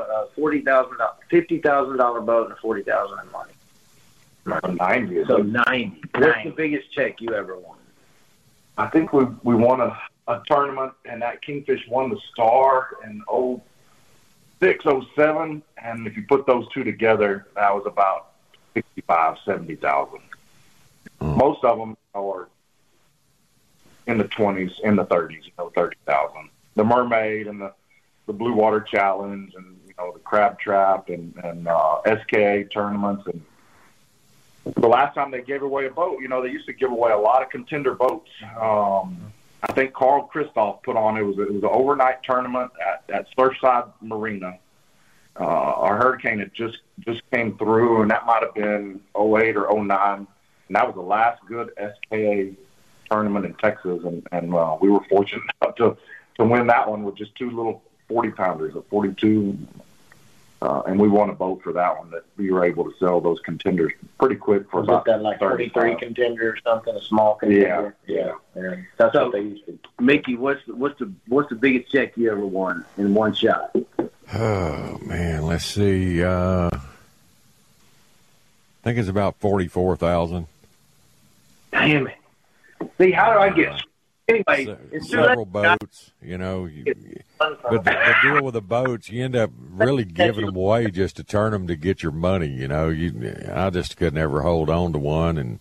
$50,000 boat and $40,000 in money. 90. So 90. What's the biggest check you ever won? I think we won a tournament, and that Kingfish won the Star in 06, 07, and if you put those two together, that was about 70,000. Most of them are in the 20s, in the 30s, 30,000. The Mermaid and the Blue Water Challenge and, the Crab Trap and SKA tournaments. And the last time they gave away a boat, they used to give away a lot of contender boats. I think Carl Christoph put on, it was an overnight tournament at Surfside Marina. Our Hurricane had just came through, and that might have been 08 or 09. And that was the last good SKA tournament in Texas. And we were fortunate enough to win that one with just 2 little 40-pounders, a 42. And we won a boat for that one that we were able to sell those contenders pretty quick for about that like 33 contender or something, a small contender. Yeah. That's what they used to. Mickey, what's the biggest check you ever won in one shot? Oh man, let's see. I think it's about 44,000. Damn it! See, how do I get? Anyway, it's several boats, but the deal with the boats, you end up really giving them away just to turn them to get your money. I just could never hold on to one, and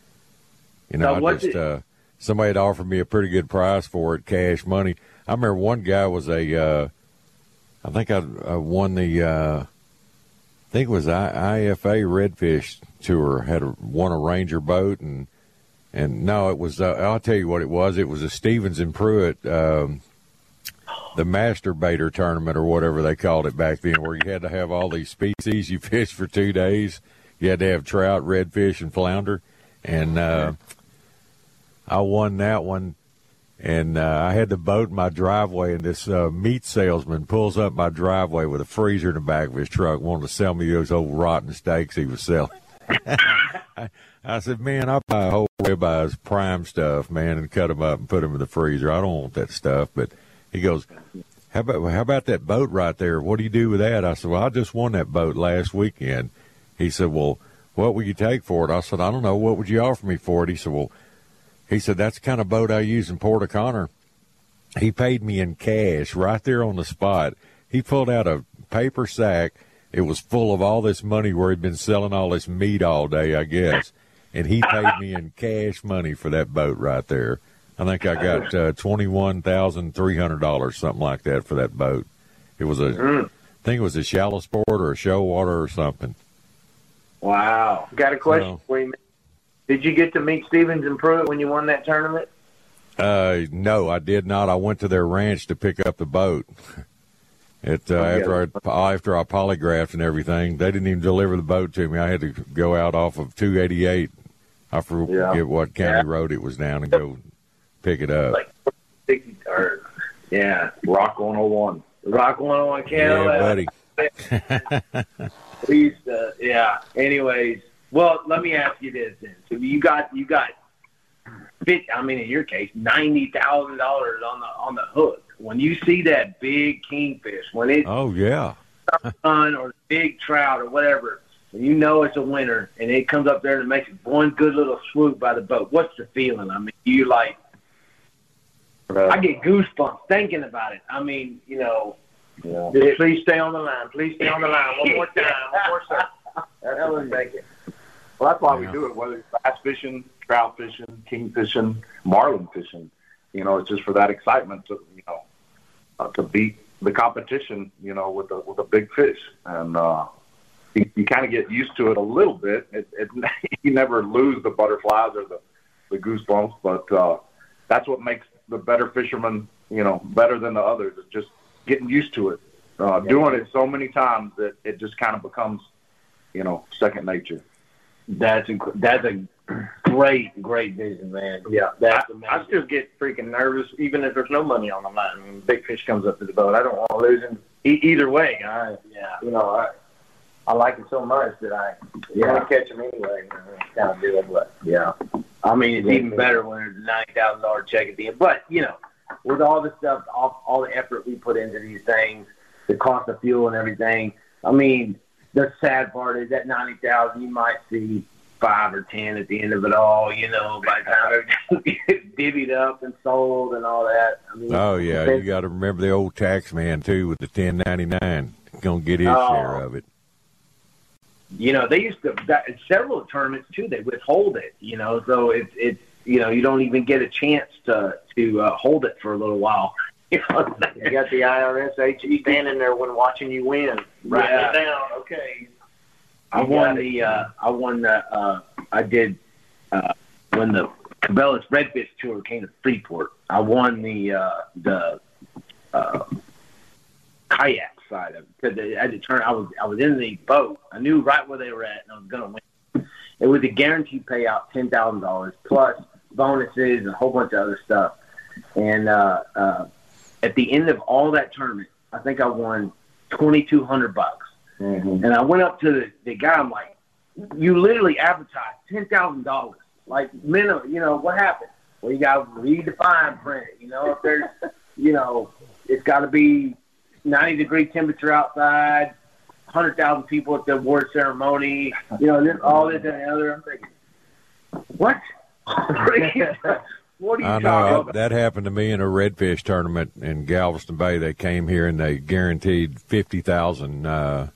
somebody had offered me a pretty good price for it, cash money. I remember one guy was I think I won the, I think it was IFA Redfish Tour, won a Ranger boat, and no, it was, I'll tell you what it was. It was a Stevens and Pruitt, the Masturbator tournament or whatever they called it back then, where you had to have all these species you fished for 2 days. You had to have trout, redfish, and flounder. And I won that one. And I had the boat in my driveway, and this meat salesman pulls up my driveway with a freezer in the back of his truck, wanted to sell me those old rotten steaks he was selling. I said, man, I'll buy a whole ribeyes prime stuff, man, and cut them up and put them in the freezer. I don't want that stuff. But he goes, how about that boat right there? What do you do with that? I said, well, I just won that boat last weekend. He said, well, what would you take for it? I said, I don't know. What would you offer me for it? He said, that's the kind of boat I use in Port O'Connor. He paid me in cash right there on the spot. He pulled out a paper sack. It was full of all this money where he'd been selling all this meat all day, I guess. And he paid me in cash money for that boat right there. I think I got $21,300, something like that, for that boat. It was I think it was a shallow sport or a show water or something. Wow. Got a question for you. Did you get to meet Stevens and Pruitt when you won that tournament? No, I did not. I went to their ranch to pick up the boat. After I polygraphed and everything, they didn't even deliver the boat to me. I had to go out off of 288. I forget what county road it was down and go pick it up. Like 60 or Rock 101. Rock 101 Cadillac. Yeah, buddy. We used to, Anyways, well, let me ask you this then. So you got, in your case, $90,000 on the hook. When you see that big kingfish, when it's or big trout or whatever, and you know it's a winner, and it comes up there and it makes one good little swoop by the boat, what's the feeling? I mean, you like, I get goosebumps thinking about it. I mean, Please stay on the line. Please stay on the line. One more time. One more time. That would make it. Well, that's why we do it, whether it's bass fishing, trout fishing, king fishing, marlin fishing. It's just for that excitement to, to beat the competition, with a big fish. And you kind of get used to it a little bit. You never lose the butterflies or the goosebumps, but that's what makes the better fishermen, better than the others. It's just getting used to it, doing it so many times that it just kind of becomes, second nature. That's a great vision, man. Yeah, I still get freaking nervous, even if there's no money on the line. When big fish comes up to the boat, I don't want to lose him either way. I like it so much that I want to catch him anyway. Kind of do it, but I mean, it's even better when there's a $90,000 check at the end. But with all the stuff, all the effort we put into these things, the cost of fuel and everything. I mean, the sad part is that $90,000, you might see 5 or 10 at the end of it all. By the time it's divvied up and sold and all that. I mean, you got to remember the old tax man too with the 1099. Gonna get his share of it. They used to in several tournaments too. They withhold it. So it's you don't even get a chance to hold it for a little while. You got the IRS agent standing there when watching you win. Write it down. Okay. I did when the Cabela's Redfish Tour came to Freeport. I won the kayak side of it because I had to turn. I was in the boat. I knew right where they were at, and I was going to win. It was a guaranteed payout, $10,000 plus bonuses and a whole bunch of other stuff. And at the end of all that tournament, I think I won $2,200. Mm-hmm. And I went up to the guy. I'm like, "You literally advertised $10,000, like minimum. What happened? Well, you got to read the fine print. If there's, it's got to be 90-degree temperature outside, 100,000 people at the award ceremony. All this and the other." I'm thinking, what? What are you talking about? That happened to me in a redfish tournament in Galveston Bay. They came here and they guaranteed $50,000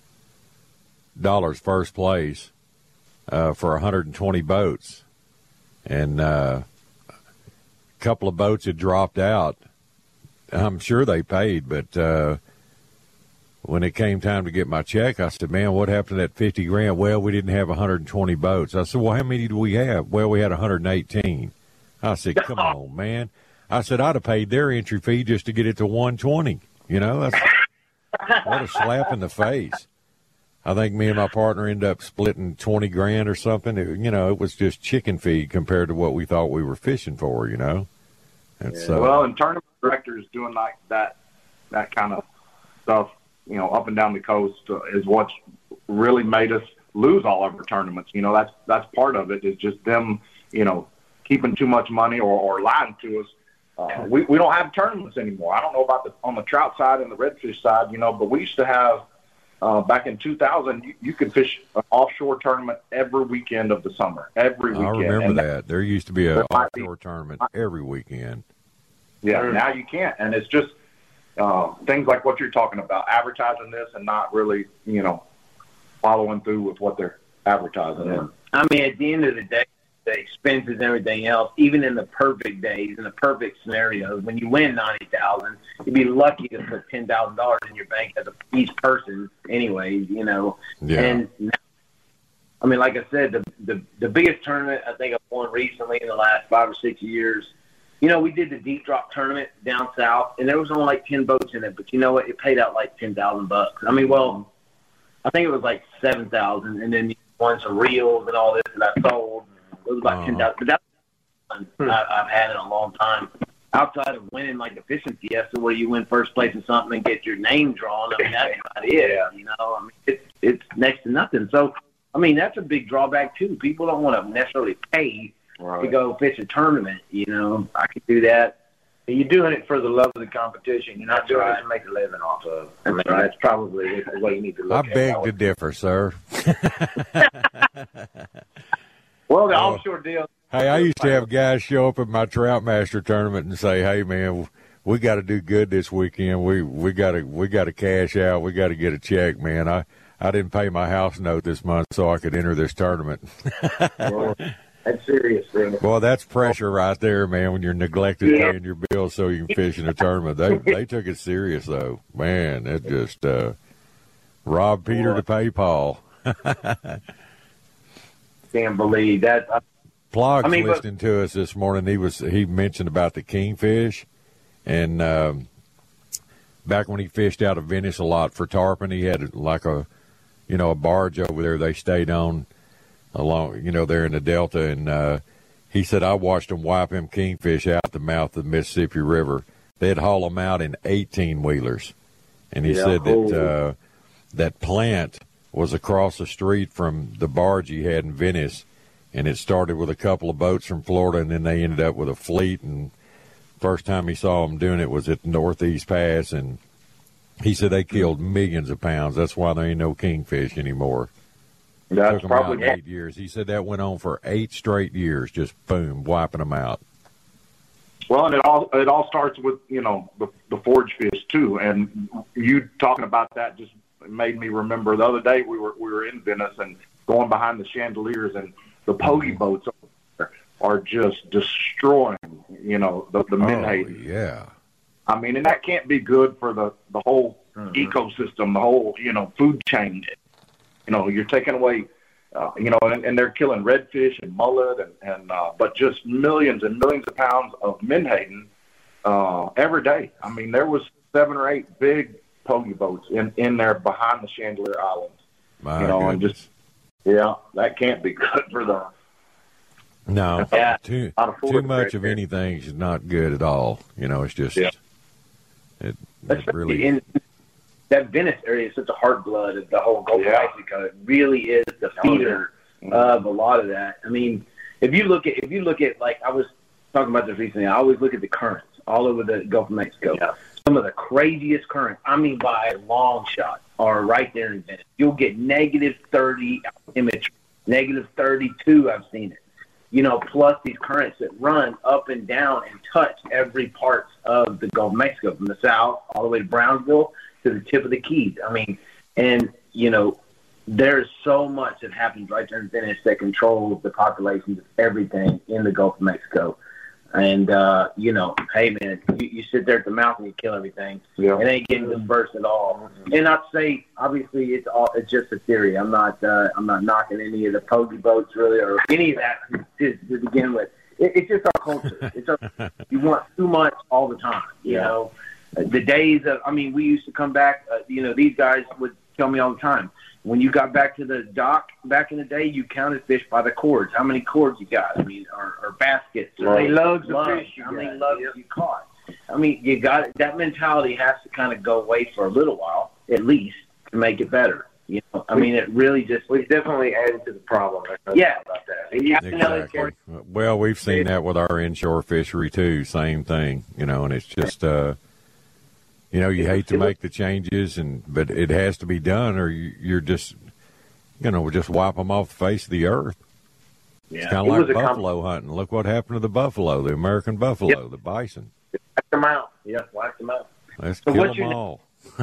first place for 120 boats, and a couple of boats had dropped out. I'm sure they paid, but when it came time to get my check, I said, "Man, what happened to that $50,000?" Well, we didn't have 120 boats. I said, "Well, how many do we have?" Well, we had 118. I said, "Come on, man." I said, "I'd have paid their entry fee just to get it to 120. That's what a slap in the face. I think me and my partner ended up splitting $20,000 or something. It was just chicken feed compared to what we thought we were fishing for. And tournament directors doing like that kind of stuff, up and down the coast is what's really made us lose all of our tournaments. That's part of it is just them, keeping too much money or lying to us. We don't have tournaments anymore. I don't know about on the trout side and the redfish side, but we used to have back in 2000, you could fish an offshore tournament every weekend of the summer. Every weekend. I remember that. There used to be an offshore tournament every weekend. Yeah, now you can't. And it's just things like what you're talking about, advertising this and not really, following through with what they're advertising. Yeah. I mean, at the end of the day, the expenses and everything else, even in the perfect days, in the perfect scenarios, when you win $90,000, you'd be lucky to put $10,000 in your bank as each person anyways, Yeah. And I mean, like I said, the biggest tournament I think I've won recently in the last 5 or 6 years You know, we did the deep drop tournament down south, and there was only like 10 boats in it. But you know what? It paid out like $10,000. I mean, well, I think it was like $7,000, and then you won some reels and all this that I sold. It was about $10,000. But that's I've had in a long time. Outside of winning like a fishing fiesta where you win first place in something and get your name drawn, I mean, that's about it. You know, I mean, it's next to nothing. So, I mean, that's a big drawback too. People don't want to necessarily pay to go fish a tournament. You know, I could do that. You're doing it for the love of the competition. You're not doing it to make a living off of. I mean, that's probably the way you need to look at it. I beg to differ, sir. Well, the offshore deal. Hey, I used to have guys show up at my Troutmaster tournament and say, "Hey, man, we got to do good this weekend. We got to cash out. We got to get a check, man. I didn't pay my house note this month, so I could enter this tournament." Well, that's serious, thing. Boy, that's pressure right there, man. When you're neglected paying your bills so you can fish in a tournament, they took it serious though, man. It just robbed Peter to pay Paul. Can't believe that. Plog's listening to us this morning. He mentioned about the kingfish, and back when he fished out of Venice a lot for tarpon, he had like a barge over there they stayed on along, there in the Delta, and he said, I watched them wipe them kingfish out the mouth of the Mississippi River. They'd haul them out in 18-wheelers, and he said that that plant was across the street from the barge he had in Venice, and it started with a couple of boats from Florida, and then they ended up with a fleet, and first time he saw them doing it was at the Northeast Pass, and he said they killed millions of pounds. That's why there ain't no kingfish anymore. That's took them probably out in 8 years. He said that went on for 8 straight years, just boom, wiping them out. Well, and it all starts with the forage fish too, and you talking about that just made me remember the other day we were in Venice and going behind the chandeliers, and the pogie boats are just destroying the menhaden. Yeah. I mean, and that can't be good for the whole ecosystem, the whole food chain. You're taking away and they're killing redfish and mullet and but just millions and millions of pounds of menhaden every day. I mean, there was 7 or 8 big pogie boats in there behind the Chandelier Islands. My goodness. And that can't be good for them. No, too much of anything is not good at all. It's just it really. That Venice area is such a heart blood of the whole Gulf of Mexico. It really is the feeder of a lot of that. I mean, if you look at like I was talking about this recently, I always look at the currents all over the Gulf of Mexico. Yeah. Some of the craziest currents, I mean by a long shot, are right there in Venice. You'll get -30 imagery, -32. I've seen it. Plus these currents that run up and down and touch every part of the Gulf of Mexico, from the south all the way to Brownsville to the tip of the Keys. I mean, and, there's so much that happens right there in Venice that controls the populations of everything in the Gulf of Mexico. And, hey, man, you sit there at the mouth and you kill everything. Yeah. It ain't getting dispersed at all. And I'd say, obviously, it's just a theory. I'm not knocking any of the pogie boats, really, or any of that to begin with. It's just our culture. You want too much all the time, you know. The days of, we used to come back, these guys would tell me all the time, when you got back to the dock back in the day, you counted fish by the cords. How many cords you got? Or baskets. How many lugs of fish you got? How many lugs you caught? You got it. That mentality has to kind of go away for a little while, at least, to make it better. It really just... We've definitely added to the problem. Yeah. About that. Exactly. Well, we've seen that with our inshore fishery, too. Same thing, and it's just... you hate to make the changes, but it has to be done, or you're just, just wipe them off the face of the earth. Yeah. It's kind of like buffalo hunting. Look what happened to the buffalo, the American buffalo, the bison. Whack them out. Yeah, whack them out. Let's kill them all.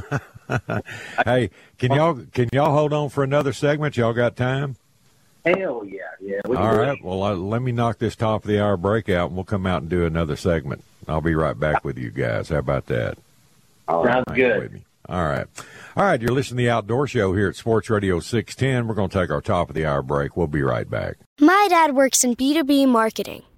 Hey, can y'all hold on for another segment? Y'all got time? Hell yeah. All right. Well, let me knock this top of the hour break out, and we'll come out and do another segment. I'll be right back with you guys. How about that? Sounds good. All right. You're listening to the Outdoor Show here at Sports Radio 610. We're going to take our top of the hour break. We'll be right back. My dad works in B2B marketing.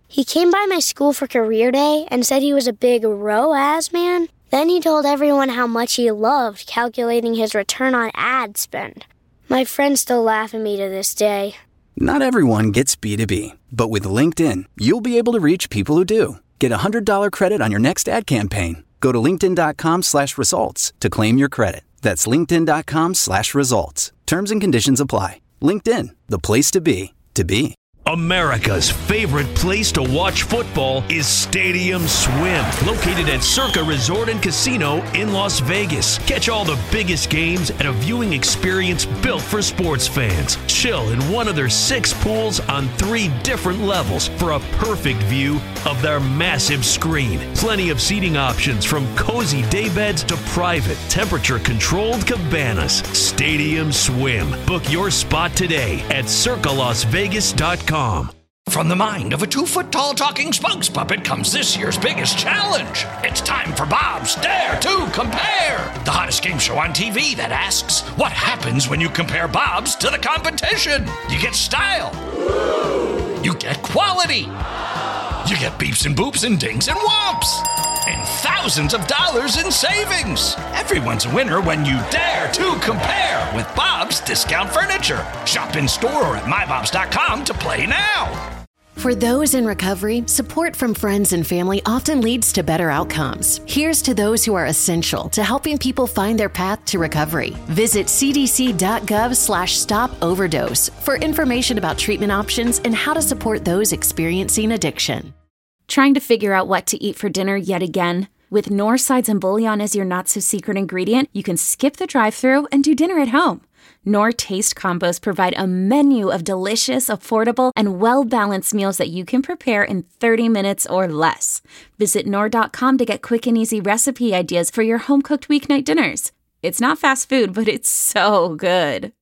He came by my school for career day and said he was a big ROAS man. Then he told everyone how much he loved calculating his return on ad spend. My friends still laugh at me to this day. Not everyone gets B2B, but with LinkedIn, you'll be able to reach people who do. Get a $100 credit on your next ad campaign. Go to linkedin.com/results to claim your credit. That's linkedin.com/results. Terms and conditions apply. LinkedIn, the place to be, to be. America's favorite place to watch football is Stadium Swim, located at Circa Resort and Casino in Las Vegas. Catch all the biggest games at a viewing experience built for sports fans. Chill in one of their 6 pools on 3 different levels for a perfect view of their massive screen. Plenty of seating options from cozy daybeds to private, temperature-controlled cabanas. Stadium Swim. Book your spot today at circalasvegas.com. From the mind of a 2-foot-tall talking spokes puppet comes this year's biggest challenge. It's time for Bob's Dare to Compare, the hottest game show on TV that asks, what happens when you compare Bob's to the competition? You get style. You get quality. You get beeps and boops and dings and whomps. And thousands of dollars in savings. Everyone's a winner when you dare to compare with Bob's Discount Furniture. Shop in store or at mybobs.com to play now. For those in recovery, support from friends and family often leads to better outcomes. Here's to those who are essential to helping people find their path to recovery. Visit cdc.gov/stop-overdose for information about treatment options and how to support those experiencing addiction. Trying to figure out what to eat for dinner yet again? With Knorr sides and bouillon as your not-so-secret ingredient, you can skip the drive-thru and do dinner at home. Knorr Taste Combos provide a menu of delicious, affordable, and well-balanced meals that you can prepare in 30 minutes or less. Visit Knorr.com to get quick and easy recipe ideas for your home-cooked weeknight dinners. It's not fast food, but it's so good.